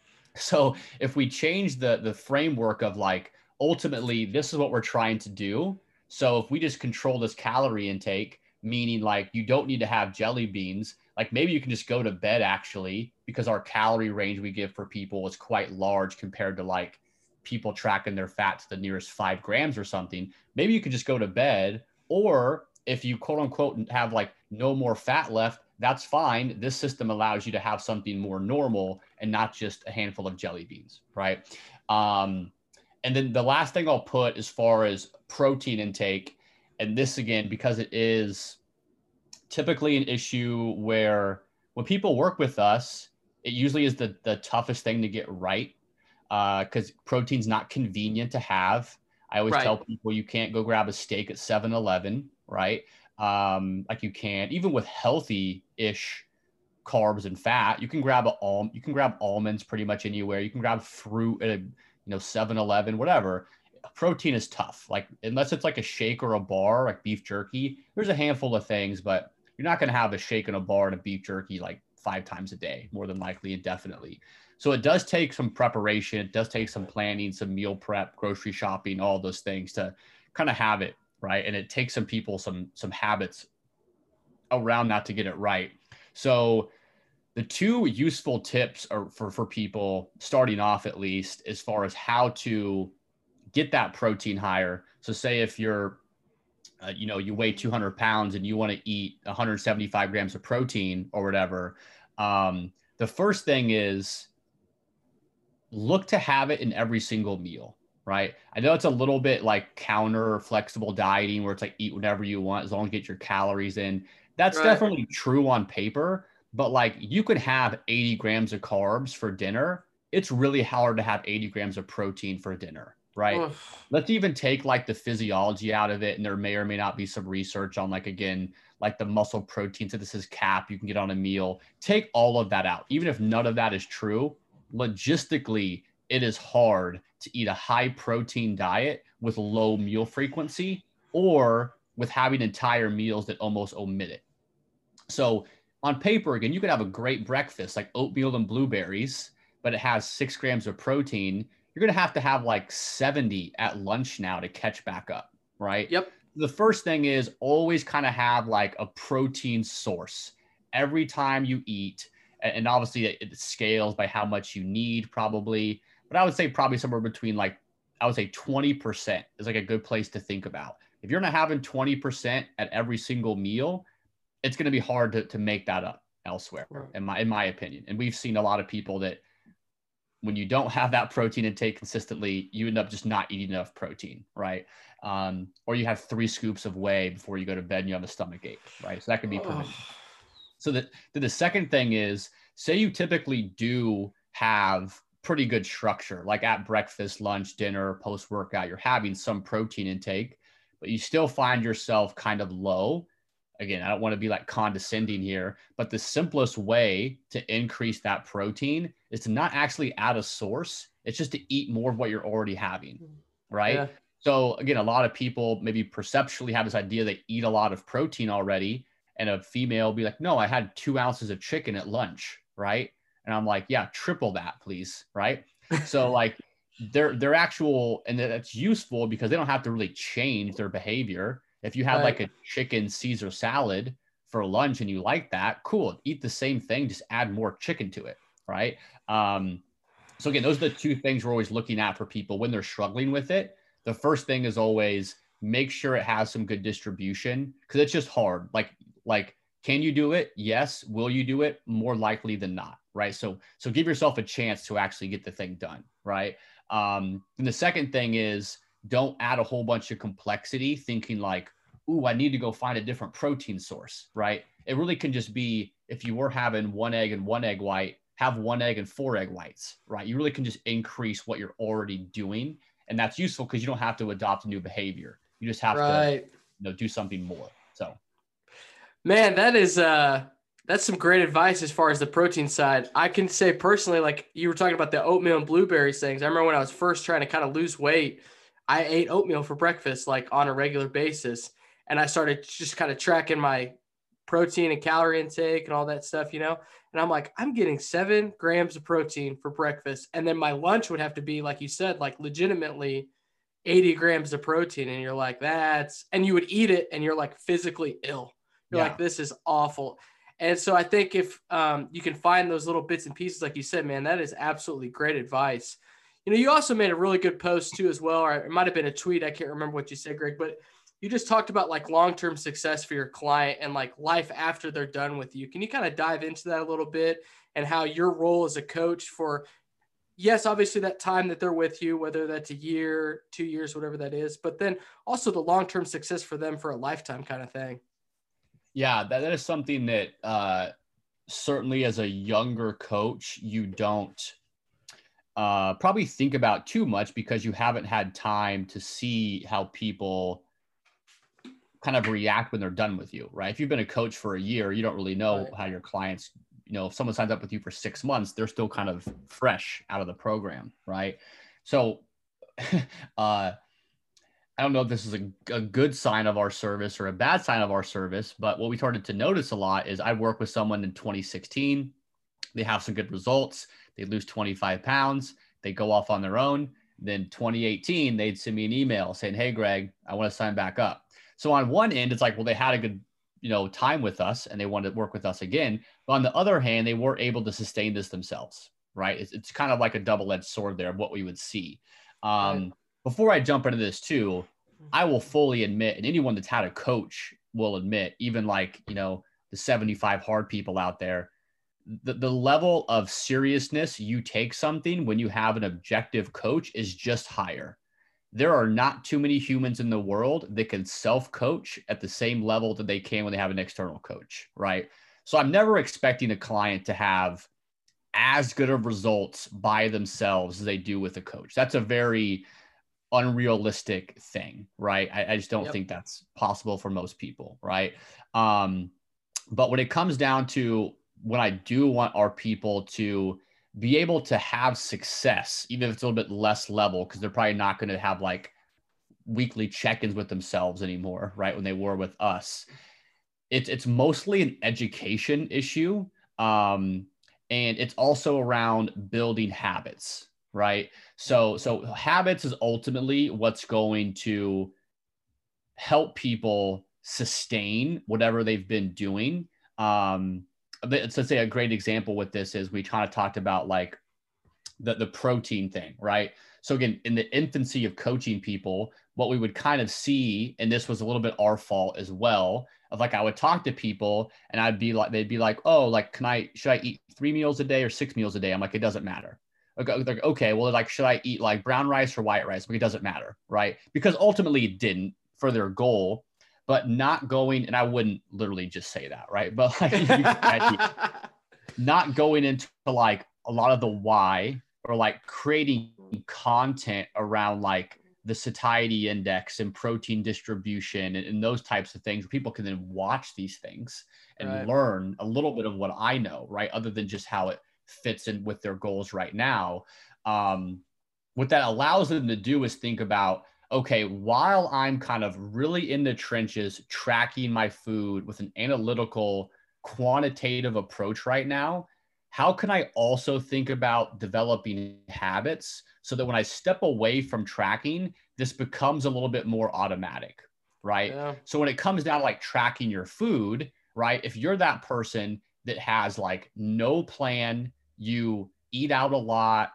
So if we change the the framework of like, ultimately, this is what we're trying to do. So if we just control this calorie intake, meaning like you don't need to have jelly beans, like maybe you can just go to bed actually, because our calorie range we give for people is quite large compared to like people tracking their fat to the nearest five grams or something. Maybe you could just go to bed, or if you quote unquote have like no more fat left, that's fine. This system allows you to have something more normal and not just a handful of jelly beans, right? Um, and then the last thing I'll put as far as protein intake, and this again, because it is typically an issue where when people work with us, it usually is the, the toughest thing to get right because uh, protein's not convenient to have. I always Right. tell people you can't go grab a steak at seven eleven, right? Um, like you can't, even with healthy-ish carbs and fat, you can grab a al- you can grab almonds pretty much anywhere. You can grab fruit at a, you know, seven eleven, whatever. Protein is tough. Like unless it's like a shake or a bar, like beef jerky, there's a handful of things, but you're not going to have a shake and a bar and a beef jerky like five times a day, more than likely, indefinitely. So it does take some preparation. It does take some planning, some meal prep, grocery shopping, all those things to kind of have it right. And it takes some people some some habits around that to get it right. So the two useful tips are for for people starting off, at least, as far as how to get that protein higher. So say if you're uh, you know, you weigh two hundred pounds and you want to eat one hundred seventy-five grams of protein or whatever. Um, the first thing is look to have it in every single meal, right? I know it's a little bit like counter flexible dieting where it's like eat whatever you want as long as you get your calories in. That's Right. definitely true on paper, but like you could have eighty grams of carbs for dinner. It's really hard to have eighty grams of protein for dinner, right? Oof. Let's even take like the physiology out of it. And there may or may not be some research on like, again, like the muscle protein synthesis cap you can get on a meal. Take all of that out. Even if none of that is true, logistically, it is hard to eat a high protein diet with low meal frequency or with having entire meals that almost omit it. So on paper, again, you could have a great breakfast like oatmeal and blueberries, but it has six grams of protein. You're going to have to have like seventy at lunch now to catch back up, right? Yep. The first thing is always kind of have like a protein source every time you eat. And obviously it scales by how much you need probably, but I would say probably somewhere between like, I would say twenty percent is like a good place to think about. If you're not having twenty percent at every single meal, it's going to be hard to, to make that up. elsewhere, Right. in my in my opinion. And we've seen a lot of people that when you don't have that protein intake consistently, you end up just not eating enough protein, right? Um, or you have three scoops of whey before you go to bed and you have a stomach ache, right? So that can be prevented. Oh. So the, the second thing is, say you typically do have pretty good structure, like at breakfast, lunch, dinner, post-workout, you're having some protein intake, but you still find yourself kind of low. Again, I don't want to be like condescending here, but the simplest way to increase that protein is to not actually add a source. It's just to eat more of what you're already having, right? Yeah. So again, a lot of people maybe perceptually have this idea they eat a lot of protein already, and a female will be like, no, I had two ounces of chicken at lunch, right? And I'm like, yeah, triple that, please, right? So like their their actual, and that's useful because they don't have to really change their behavior. If you had Right. like a chicken Caesar salad for lunch and you like that, cool, eat the same thing, just add more chicken to it, right? Um, so again, those are the two things we're always looking at for people when they're struggling with it. The first thing is always make sure it has some good distribution, because it's just hard. Like, like, can you do it? Yes. Will you do it? More likely than not, right? So, so give yourself a chance to actually get the thing done, right? Um, and the second thing is don't add a whole bunch of complexity thinking like, ooh, I need to go find a different protein source, right? It really can just be, if you were having one egg and one egg white, have one egg and four egg whites, right? You really can just increase what you're already doing. And that's useful because you don't have to adopt a new behavior. You just have to, Right. you know, do something more. So, Man, that is uh that's some great advice as far as the protein side. I can say personally, like you were talking about the oatmeal and blueberries things. I remember when I was first trying to kind of lose weight, I ate oatmeal for breakfast like on a regular basis. And I started just kind of tracking my protein and calorie intake and all that stuff, you know? And I'm like, I'm getting seven grams of protein for breakfast. And then my lunch would have to be, like you said, like legitimately eighty grams of protein. And you're like, that's, and you would eat it and you're like physically ill. You're yeah. like, this is awful. And so I think if um, you can find those little bits and pieces, like you said, man, that is absolutely great advice. You know, you also made a really good post too, as well. Or it might have been a tweet. I can't remember what you said, Greg, but you just talked about like long-term success for your client and like life after they're done with you. Can you kind of dive into that a little bit and how your role as a coach for, yes, obviously that time that they're with you, whether that's a year, two years, whatever that is, but then also the long-term success for them for a lifetime kind of thing? Yeah, that, that is something that uh, certainly as a younger coach, you don't uh, probably think about too much because you haven't had time to see how people kind of react when they're done with you, right? If you've been a coach for a year, you don't really know Right. how your clients, you know, if someone signs up with you for six months, they're still kind of fresh out of the program, right? So, uh, I don't know if this is a, a good sign of our service or a bad sign of our service, but what we started to notice a lot is I worked with someone in twenty sixteen. They have some good results. They lose twenty-five pounds. They go off on their own. Then twenty eighteen, they'd send me an email saying, hey, Greg, I want to sign back up. So on one end, it's like, well, they had a good, you know, time with us and they wanted to work with us again. But on the other hand, they weren't able to sustain this themselves, right? It's, it's kind of like a double-edged sword there of what we would see. Right. Um, before I jump into this too, I will fully admit, and anyone that's had a coach will admit, even like, you know, the seventy-five hard people out there, the, the level of seriousness you take something when you have an objective coach is just higher. There are not too many humans in the world that can self-coach at the same level that they can when they have an external coach, right? So I'm never expecting a client to have as good of results by themselves as they do with a coach. That's a very unrealistic thing, right? I, I just don't Yep. think that's possible for most people, right? Um, but when it comes down to when I do want our people to be able to have success, even if it's a little bit less level, because they're probably not going to have like weekly check-ins with themselves anymore, right? When they were with us, it's it's mostly an education issue, um, and it's also around building habits, right? So so habits is ultimately what's going to help people sustain whatever they've been doing. Um, let's say a great example with this is we kind of talked about like the, the protein thing, right? So again, in the infancy of coaching people, what we would kind of see, and this was a little bit our fault as well, of like I would talk to people and I'd be like, they'd be like, oh, like, can I, should I eat three meals a day or six meals a day? I'm like, it doesn't matter. Okay, like, okay, well, like, should I eat like brown rice or white rice? Like, it doesn't matter, right? Because ultimately it didn't for their goal, but not going, and I wouldn't literally just say that, right? But like, you can, not going into like a lot of the why, or like creating content around like the satiety index and protein distribution and, and those types of things where people can then watch these things and Right. learn a little bit of what I know, right? Other than just how it fits in with their goals right now. Um, what that allows them to do is think about, okay, while I'm kind of really in the trenches, tracking my food with an analytical, quantitative approach right now, how can I also think about developing habits so that when I step away from tracking, this becomes a little bit more automatic, right? Yeah. So when it comes down to like tracking your food, right? If you're that person that has like no plan, you eat out a lot,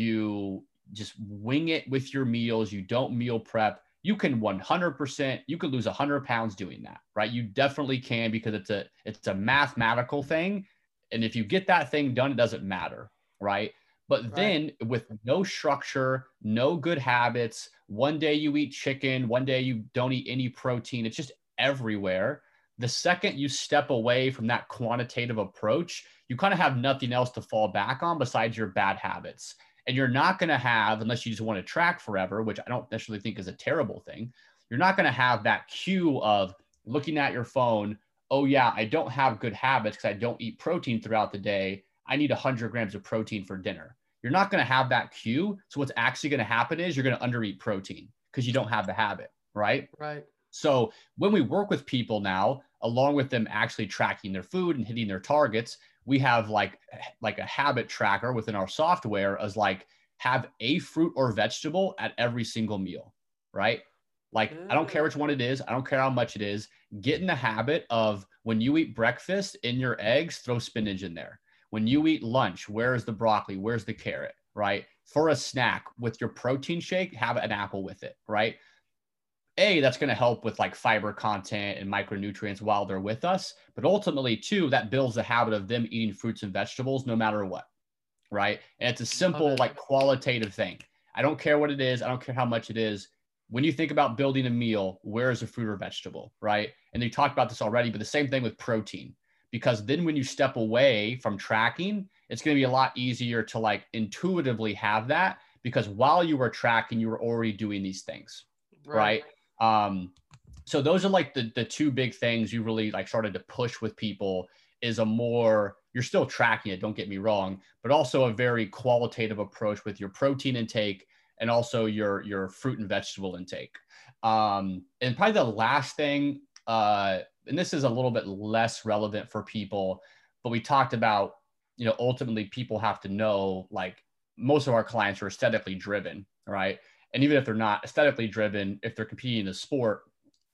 you just wing it with your meals, you don't meal prep, you can one hundred percent, you could lose one hundred pounds doing that, right? You definitely can, because it's a it's a mathematical thing. And if you get that thing done, it doesn't matter, right? But Right. then with no structure, no good habits, one day you eat chicken, one day you don't eat any protein, it's just everywhere. The second you step away from that quantitative approach, you kind of have nothing else to fall back on besides your bad habits. And you're not going to have, unless you just want to track forever, which I don't necessarily think is a terrible thing, you're not going to have that cue of looking at your phone, oh yeah, I don't have good habits because I don't eat protein throughout the day. I need one hundred grams of protein for dinner. You're not going to have that cue. So what's actually going to happen is you're going to undereat protein because you don't have the habit, right? Right. So when we work with people now, along with them actually tracking their food and hitting their targets, we have like, like a habit tracker within our software as like, have a fruit or vegetable at every single meal, right? Like, I don't care which one it is. I don't care how much it is. Get in the habit of when you eat breakfast, in your eggs, throw spinach in there. When you eat lunch, where's the broccoli? Where's the carrot, right? For a snack with your protein shake, have an apple with it, right? A, that's going to help with like fiber content and micronutrients while they're with us. But ultimately, two, that builds the habit of them eating fruits and vegetables no matter what, right? And it's a simple, like qualitative thing. I don't care what it is. I don't care how much it is. When you think about building a meal, where is a fruit or vegetable, right? And you talked about this already, but the same thing with protein, because then when you step away from tracking, it's going to be a lot easier to like intuitively have that, because while you were tracking, you were already doing these things, right? right? Um, so those are like the, the two big things you really like started to push with people, is a more, you're still tracking it, don't get me wrong, but also a very qualitative approach with your protein intake and also your, your fruit and vegetable intake. Um, and probably the last thing, uh, and this is a little bit less relevant for people, but we talked about, you know, ultimately people have to know, like most of our clients are aesthetically driven, right? And even if they're not aesthetically driven, if they're competing in a sport,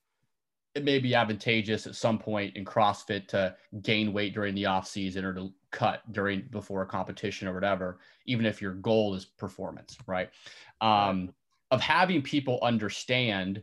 it may be advantageous at some point in CrossFit to gain weight during the off season or to cut during before a competition or whatever, even if your goal is performance, right? Um, right. Of having people understand,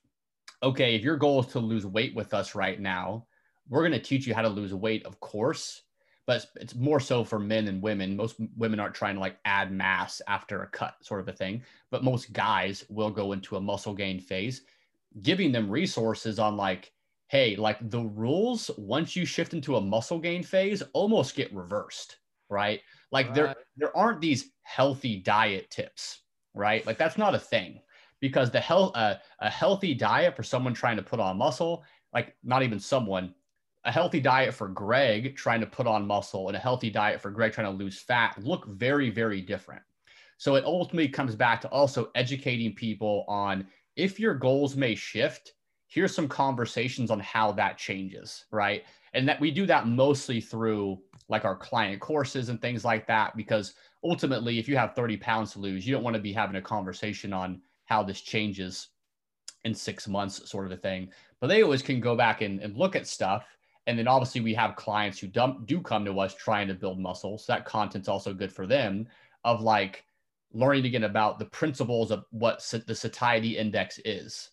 okay, if your goal is to lose weight with us right now, we're going to teach you how to lose weight, of course, but it's, it's more so for men and women. Most women aren't trying to like add mass after a cut sort of a thing, but most guys will go into a muscle gain phase, giving them resources on like, hey, like the rules, once you shift into a muscle gain phase, almost get reversed, right? Like right. there, there aren't these healthy diet tips, right? Like that's not a thing, because the health, uh, a healthy diet for someone trying to put on muscle, like not even someone, a healthy diet for Greg trying to put on muscle and a healthy diet for Greg trying to lose fat look very, very different. So it ultimately comes back to also educating people on, if your goals may shift, here's some conversations on how that changes, right? And that we do that mostly through like our client courses and things like that, because ultimately, if you have thirty pounds to lose, you don't want to be having a conversation on how this changes in six months sort of a thing. But they always can go back and, and look at stuff. And then obviously we have clients who dump, do come to us trying to build muscle. So that content's also good for them, of like, learning again about the principles of what the satiety index is.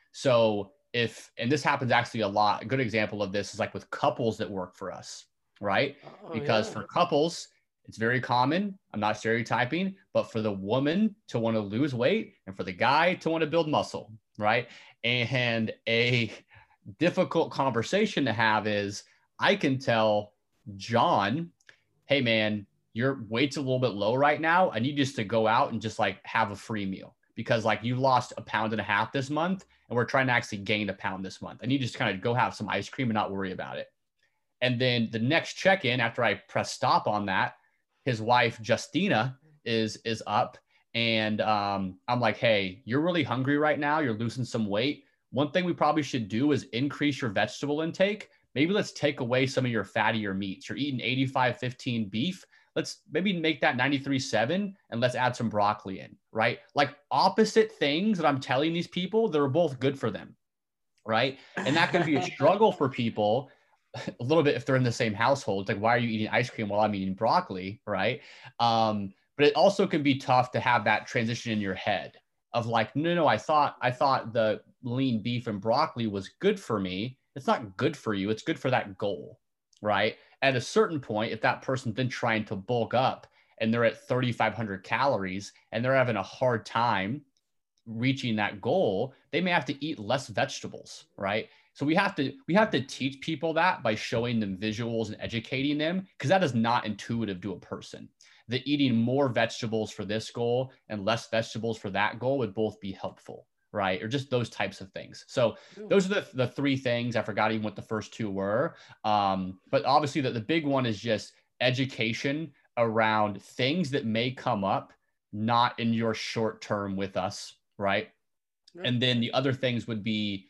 So if, and this happens actually a lot, a good example of this is like with couples that work for us, right? Oh, Because yeah. for couples, it's very common, I'm not stereotyping, but for the woman to want to lose weight and for the guy to want to build muscle, right? And a difficult conversation to have is, I can tell John, hey man, your weight's a little bit low right now. I need just to go out and just like have a free meal because like you lost a pound and a half this month and we're trying to actually gain a pound this month. I need to just kind of go have some ice cream and not worry about it. And then the next check-in after I press stop on that, his wife, Justina, is, is up. And um, I'm like, hey, you're really hungry right now. You're losing some weight. One thing we probably should do is increase your vegetable intake. Maybe let's take away some of your fattier meats. You're eating eighty-five fifteen beef. Let's maybe make that ninety-three seven and let's add some broccoli in, right? Like opposite things that I'm telling these people that are both good for them, right? And that can be a struggle for people a little bit if they're in the same household. It's like, why are you eating ice cream while I'm eating broccoli, right? Um, but it also can be tough to have that transition in your head of like, no, no, I thought, I thought the lean beef and broccoli was good for me. It's not good for you. It's good for that goal, right? At a certain point, if that person's been trying to bulk up and they're at thirty-five hundred calories and they're having a hard time reaching that goal, they may have to eat less vegetables, right? So we have to we have to teach people that by showing them visuals and educating them, because that is not intuitive to a person. That eating more vegetables for this goal and less vegetables for that goal would both be helpful, right? Or just those types of things. So those are the, the three things. I forgot even what the first two were. Um, but obviously the, the big one is just education around things that may come up, not in your short term with us, right? Right. And then the other things would be,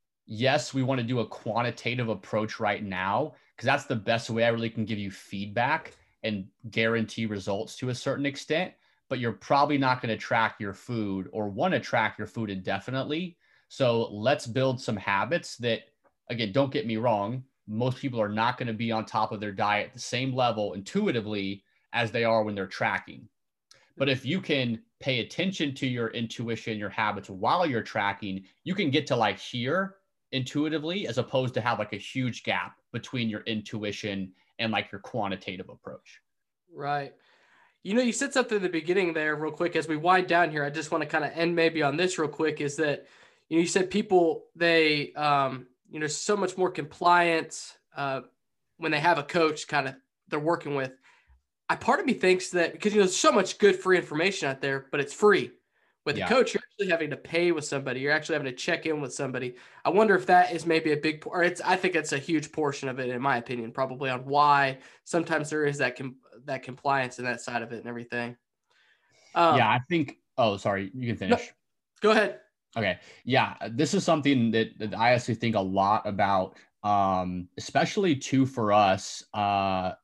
yes, we want to do a quantitative approach right now, because that's the best way I really can give you feedback and guarantee results to a certain extent, but you're probably not going to track your food or want to track your food indefinitely. So let's build some habits that, again, don't get me wrong, most people are not going to be on top of their diet at the same level intuitively as they are when they're tracking. But if you can pay attention to your intuition, your habits while you're tracking, you can get to like here intuitively, as opposed to have like a huge gap between your intuition and like your quantitative approach. Right. You know, you said something in the beginning there real quick as we wind down here. I just want to kind of end maybe on this real quick, is that, you know, you said people, they, um, you know, so much more compliance uh, when they have a coach kind of they're working with. I, part of me thinks that because, you know, there's so much good free information out there, but it's free. With yeah. a coach, you're actually having to pay with somebody. You're actually having to check in with somebody. I wonder if that is maybe a big, or it's, I think it's a huge portion of it, in my opinion, probably on why sometimes there is that, com- that compliance and that side of it and everything. Um, yeah, I think, oh, sorry, you can finish. No, go ahead. Okay. Yeah. This is something that, that I actually think a lot about, um, especially too for us. Uh,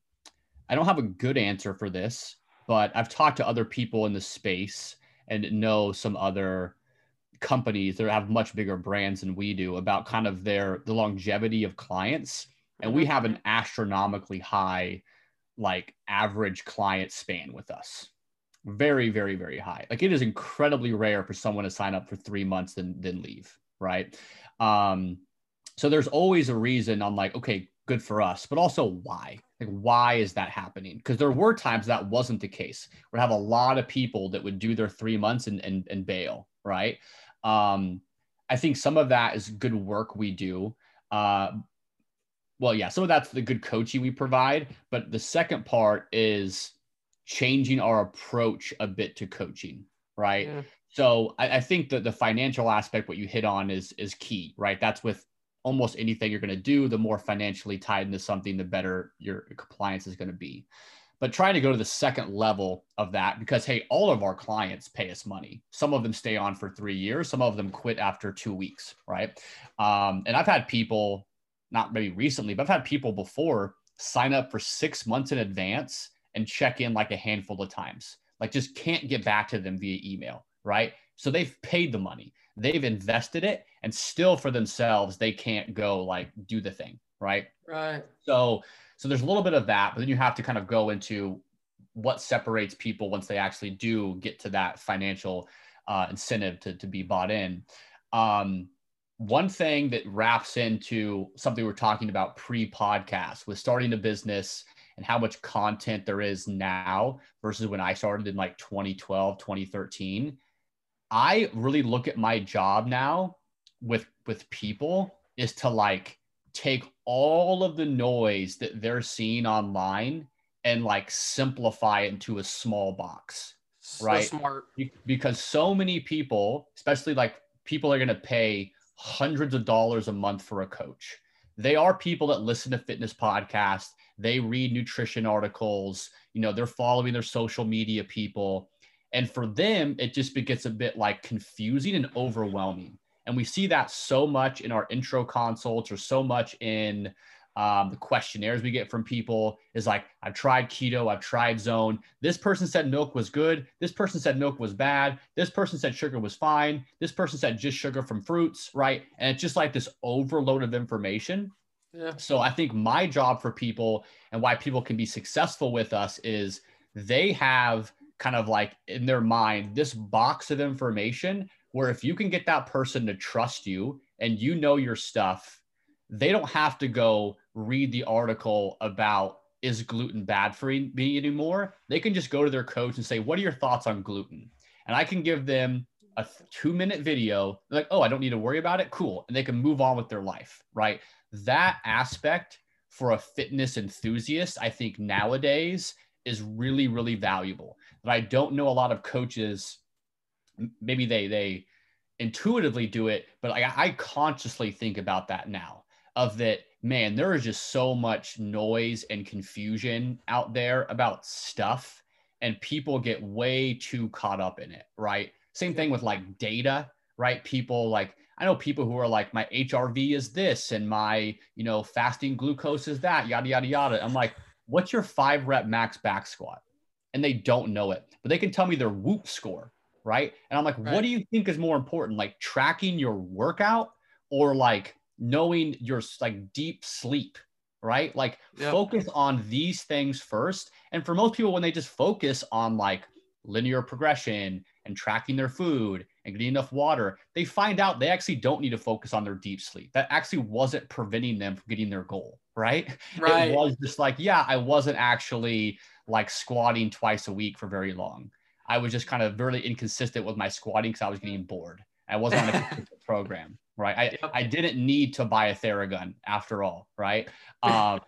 I don't have a good answer for this, but I've talked to other people in the space and know some other companies that have much bigger brands than we do about kind of their, the longevity of clients. And mm-hmm. we have an astronomically high, like average client span with us. Very, very, very high. Like it is incredibly rare for someone to sign up for three months and then leave. Right. Um, so there's always a reason I'm like, okay, good for us, but also why? Like, why is that happening? Because there were times that wasn't the case. We have a lot of people that would do their three months and, and, and bail, right? Um, I think some of that is good work we do. Uh, well, yeah, some of that's the good coaching we provide. But the second part is changing our approach a bit to coaching, right? Yeah. So I, I think that the financial aspect, what you hit on is, is key, right? That's with almost anything you're going to do. The more financially tied into something, the better your compliance is going to be. But trying to go to the second level of that, because, hey, all of our clients pay us money. Some of them stay on for three years. Some of them quit after two weeks, right? Um, and I've had people, not maybe recently, but I've had people before sign up for six months in advance and check in like a handful of times. Like just can't get back to them via email, right? So they've paid the money. They've invested it, and still for themselves, they can't go like do the thing, right? Right. So, so there's a little bit of that, but then you have to kind of go into what separates people once they actually do get to that financial uh, incentive to, to be bought in. Um, one thing that wraps into something we we're talking about pre-podcast with starting a business and how much content there is now versus when I started in like twenty twelve, twenty thirteen. I really look at my job now with, with people is to like take all of the noise that they're seeing online and like simplify it into a small box, So right? smart. Because so many people, especially like people are going to pay hundreds of dollars a month for a coach. They are people that listen to fitness podcasts. They read nutrition articles. You know, they're following their social media people. And for them, it just gets a bit like confusing and overwhelming. And we see that so much in our intro consults or so much in um, the questionnaires we get from people is like, I've tried keto, I've tried zone. This person said milk was good. This person said milk was bad. This person said sugar was fine. This person said just sugar from fruits, right? And it's just like this overload of information. Yeah. So I think my job for people and why people can be successful with us is they have kind of like in their mind this box of information where if you can get that person to trust you and you know your stuff, they don't have to go read the article about is gluten bad for me anymore. They can just go to their coach and say, what are your thoughts on gluten? And I can give them a two minute video. They're like, oh, I don't need to worry about it. Cool. And they can move on with their life, right? That aspect for a fitness enthusiast, I think nowadays is really, really valuable. But I don't know a lot of coaches, maybe they, they intuitively do it, but I, I consciously think about that now of that, man, there is just so much noise and confusion out there about stuff and people get way too caught up in it, right? Same thing with like data, right? People like, I know people who are like, my H R V is this and my, you know, fasting glucose is that, yada, yada, yada. I'm like, what's your five rep max back squat? And they don't know it, but they can tell me their Whoop score, right? And I'm like, right. What do you think is more important? Like tracking your workout or like knowing your like deep sleep, right? Like yep. Focus on these things first. And for most people, when they just focus on like linear progression and tracking their food and getting enough water, they find out they actually don't need to focus on their deep sleep. That actually wasn't preventing them from getting their goal, right? Right. It was just like, yeah, I wasn't actually like squatting twice a week for very long. I was just kind of very inconsistent with my squatting because I was getting bored. I wasn't on a consistent program, right? I, yep. I didn't need to buy a Theragun after all, right? Um,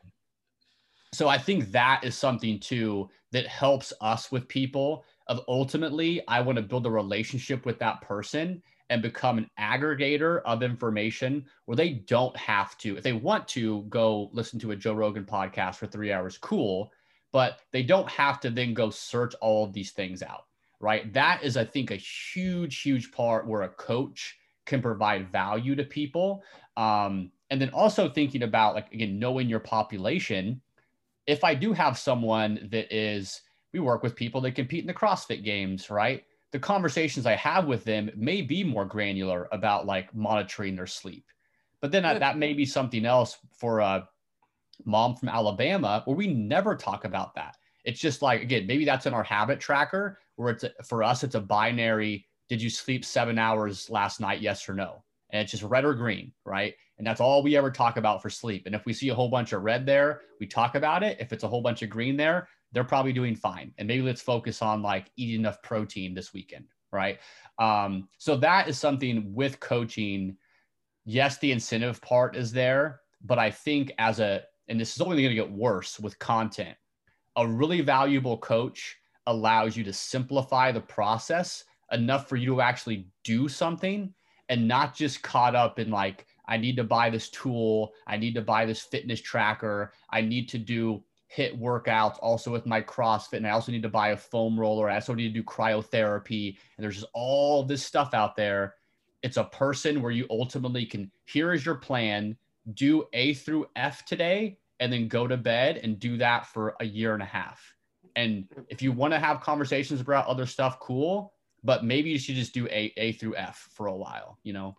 so I think that is something too that helps us with people of ultimately, I want to build a relationship with that person and become an aggregator of information where they don't have to, if they want to go listen to a Joe Rogan podcast for three hours, cool, but they don't have to then go search all of these things out, right? That is, I think, a huge, huge part where a coach can provide value to people. Um, and then also thinking about, like, again, knowing your population. If I do have someone that is, we work with people that compete in the CrossFit games, right? The conversations I have with them may be more granular about like monitoring their sleep. But then that, that may be something else for a mom from Alabama where we never talk about that. It's just like, again, maybe that's in our habit tracker where it's a, for us, it's a binary. Did you sleep seven hours last night? Yes or no? And it's just red or green, right? And that's all we ever talk about for sleep. And if we see a whole bunch of red there, we talk about it. If it's a whole bunch of green there, they're probably doing fine. And maybe let's focus on like eating enough protein this weekend, right? Um, so that is something with coaching. Yes, the incentive part is there, but I think as a, and this is only going to get worse with content, a really valuable coach allows you to simplify the process enough for you to actually do something and not just caught up in like, I need to buy this tool. I need to buy this fitness tracker. I need to do HIIT workouts also with my CrossFit. And I also need to buy a foam roller. I also need to do cryotherapy. And there's just all this stuff out there. It's a person where you ultimately can, here is your plan, do A through F today, and then go to bed and do that for a year and a half. And if you want to have conversations about other stuff, cool. But maybe you should just do A, A through F for a while, you know?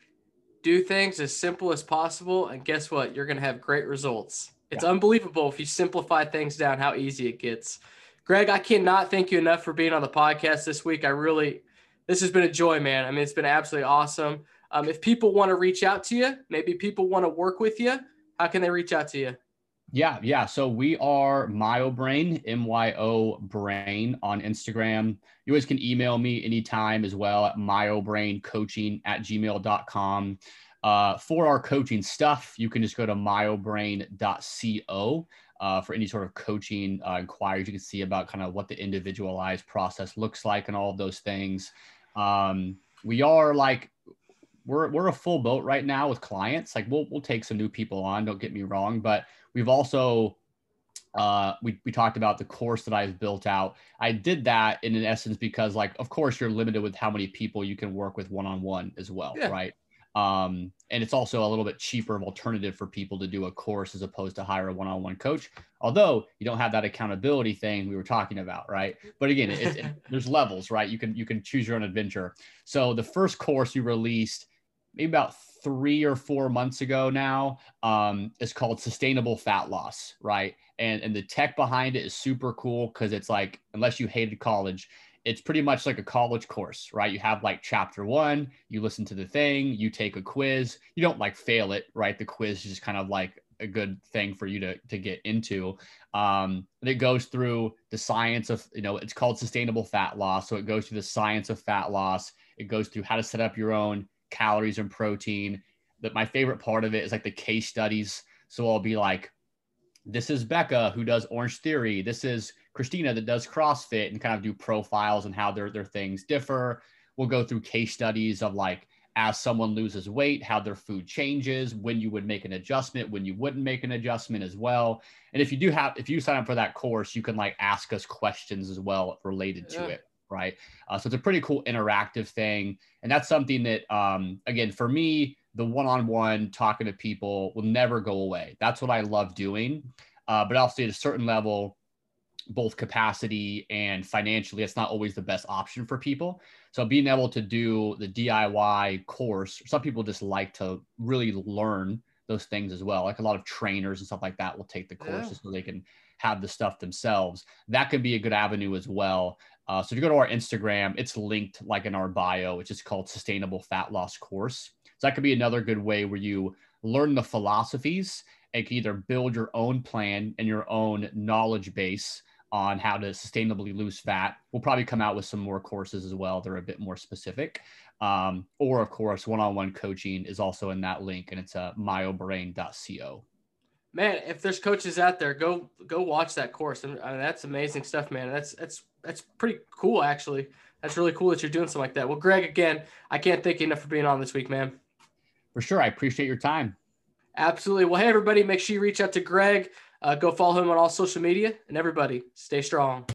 Do things as simple as possible. And guess what? You're going to have great results. It's Yeah. unbelievable if you simplify things down, how easy it gets. Greg, I cannot thank you enough for being on the podcast this week. I really, this has been a joy, man. I mean, it's been absolutely awesome. Um, if people want to reach out to you, maybe people want to work with you, how can they reach out to you? Yeah, yeah. So we are MyoBrain, M Y O Brain on Instagram. You always can email me anytime as well at myobraincoaching at gmail dot com. Uh, for our coaching stuff, you can just go to myobrain dot co uh, for any sort of coaching uh, inquiries. You can see about kind of what the individualized process looks like and all of those things. Um, we are like, we're, we're a full boat right now with clients. Like we'll, we'll take some new people on, don't get me wrong, but we've also, uh, we, we talked about the course that I've built out. I did that in an essence because like, of course you're limited with how many people you can work with one-on-one as well. Yeah. Right. Um, and it's also a little bit cheaper of alternative for people to do a course as opposed to hire a one-on-one coach. Although you don't have that accountability thing we were talking about. Right. But again, it, it, there's levels, right? You can, you can choose your own adventure. So the first course you released maybe about three or four months ago now, um, is called Sustainable Fat Loss, right? And, and the tech behind it is super cool because it's like, unless you hated college, it's pretty much like a college course, right? You have like chapter one, you listen to the thing, you take a quiz, you don't like fail it, right? The quiz is just kind of like a good thing for you to, to get into. Um, and it goes through the science of, you know, it's called Sustainable Fat Loss. So it goes through the science of fat loss. It goes through how to set up your own calories and protein. That my favorite part of it is like the case studies. So I'll be like, this is Becca who does Orange Theory. This is Christina that does CrossFit, and kind of do profiles and how their, their things differ. We'll go through case studies of like, as someone loses weight, how their food changes, when you would make an adjustment, when you wouldn't make an adjustment as well. And if you do have, if you sign up for that course, you can like ask us questions as well related to yeah. it. Right. Uh, so it's a pretty cool interactive thing. And that's something that, um, again, for me, the one-on-one talking to people will never go away. That's what I love doing. Uh, but obviously at a certain level, both capacity and financially, it's not always the best option for people. So being able to do the D I Y course, some people just like to really learn those things as well. Like a lot of trainers and stuff like that will take the courses yeah. so they can have the stuff themselves. That could be a good avenue as well. Uh, so if you go to our Instagram, it's linked like in our bio, which is called Sustainable Fat Loss Course. So that could be another good way where you learn the philosophies and can either build your own plan and your own knowledge base on how to sustainably lose fat. We'll probably come out with some more courses as well. They're a bit more specific. Um, or of course, one-on-one coaching is also in that link, and it's uh, myobrain dot co. Man, if there's coaches out there, go go watch that course. And I mean, that's amazing stuff, man. That's that's that's pretty cool, actually. That's really cool that you're doing something like that. Well, Greg, again, I can't thank you enough for being on this week, man. For sure. I appreciate your time. Absolutely. Well, hey, everybody, make sure you reach out to Greg. Uh, go follow him on all social media. And everybody, stay strong.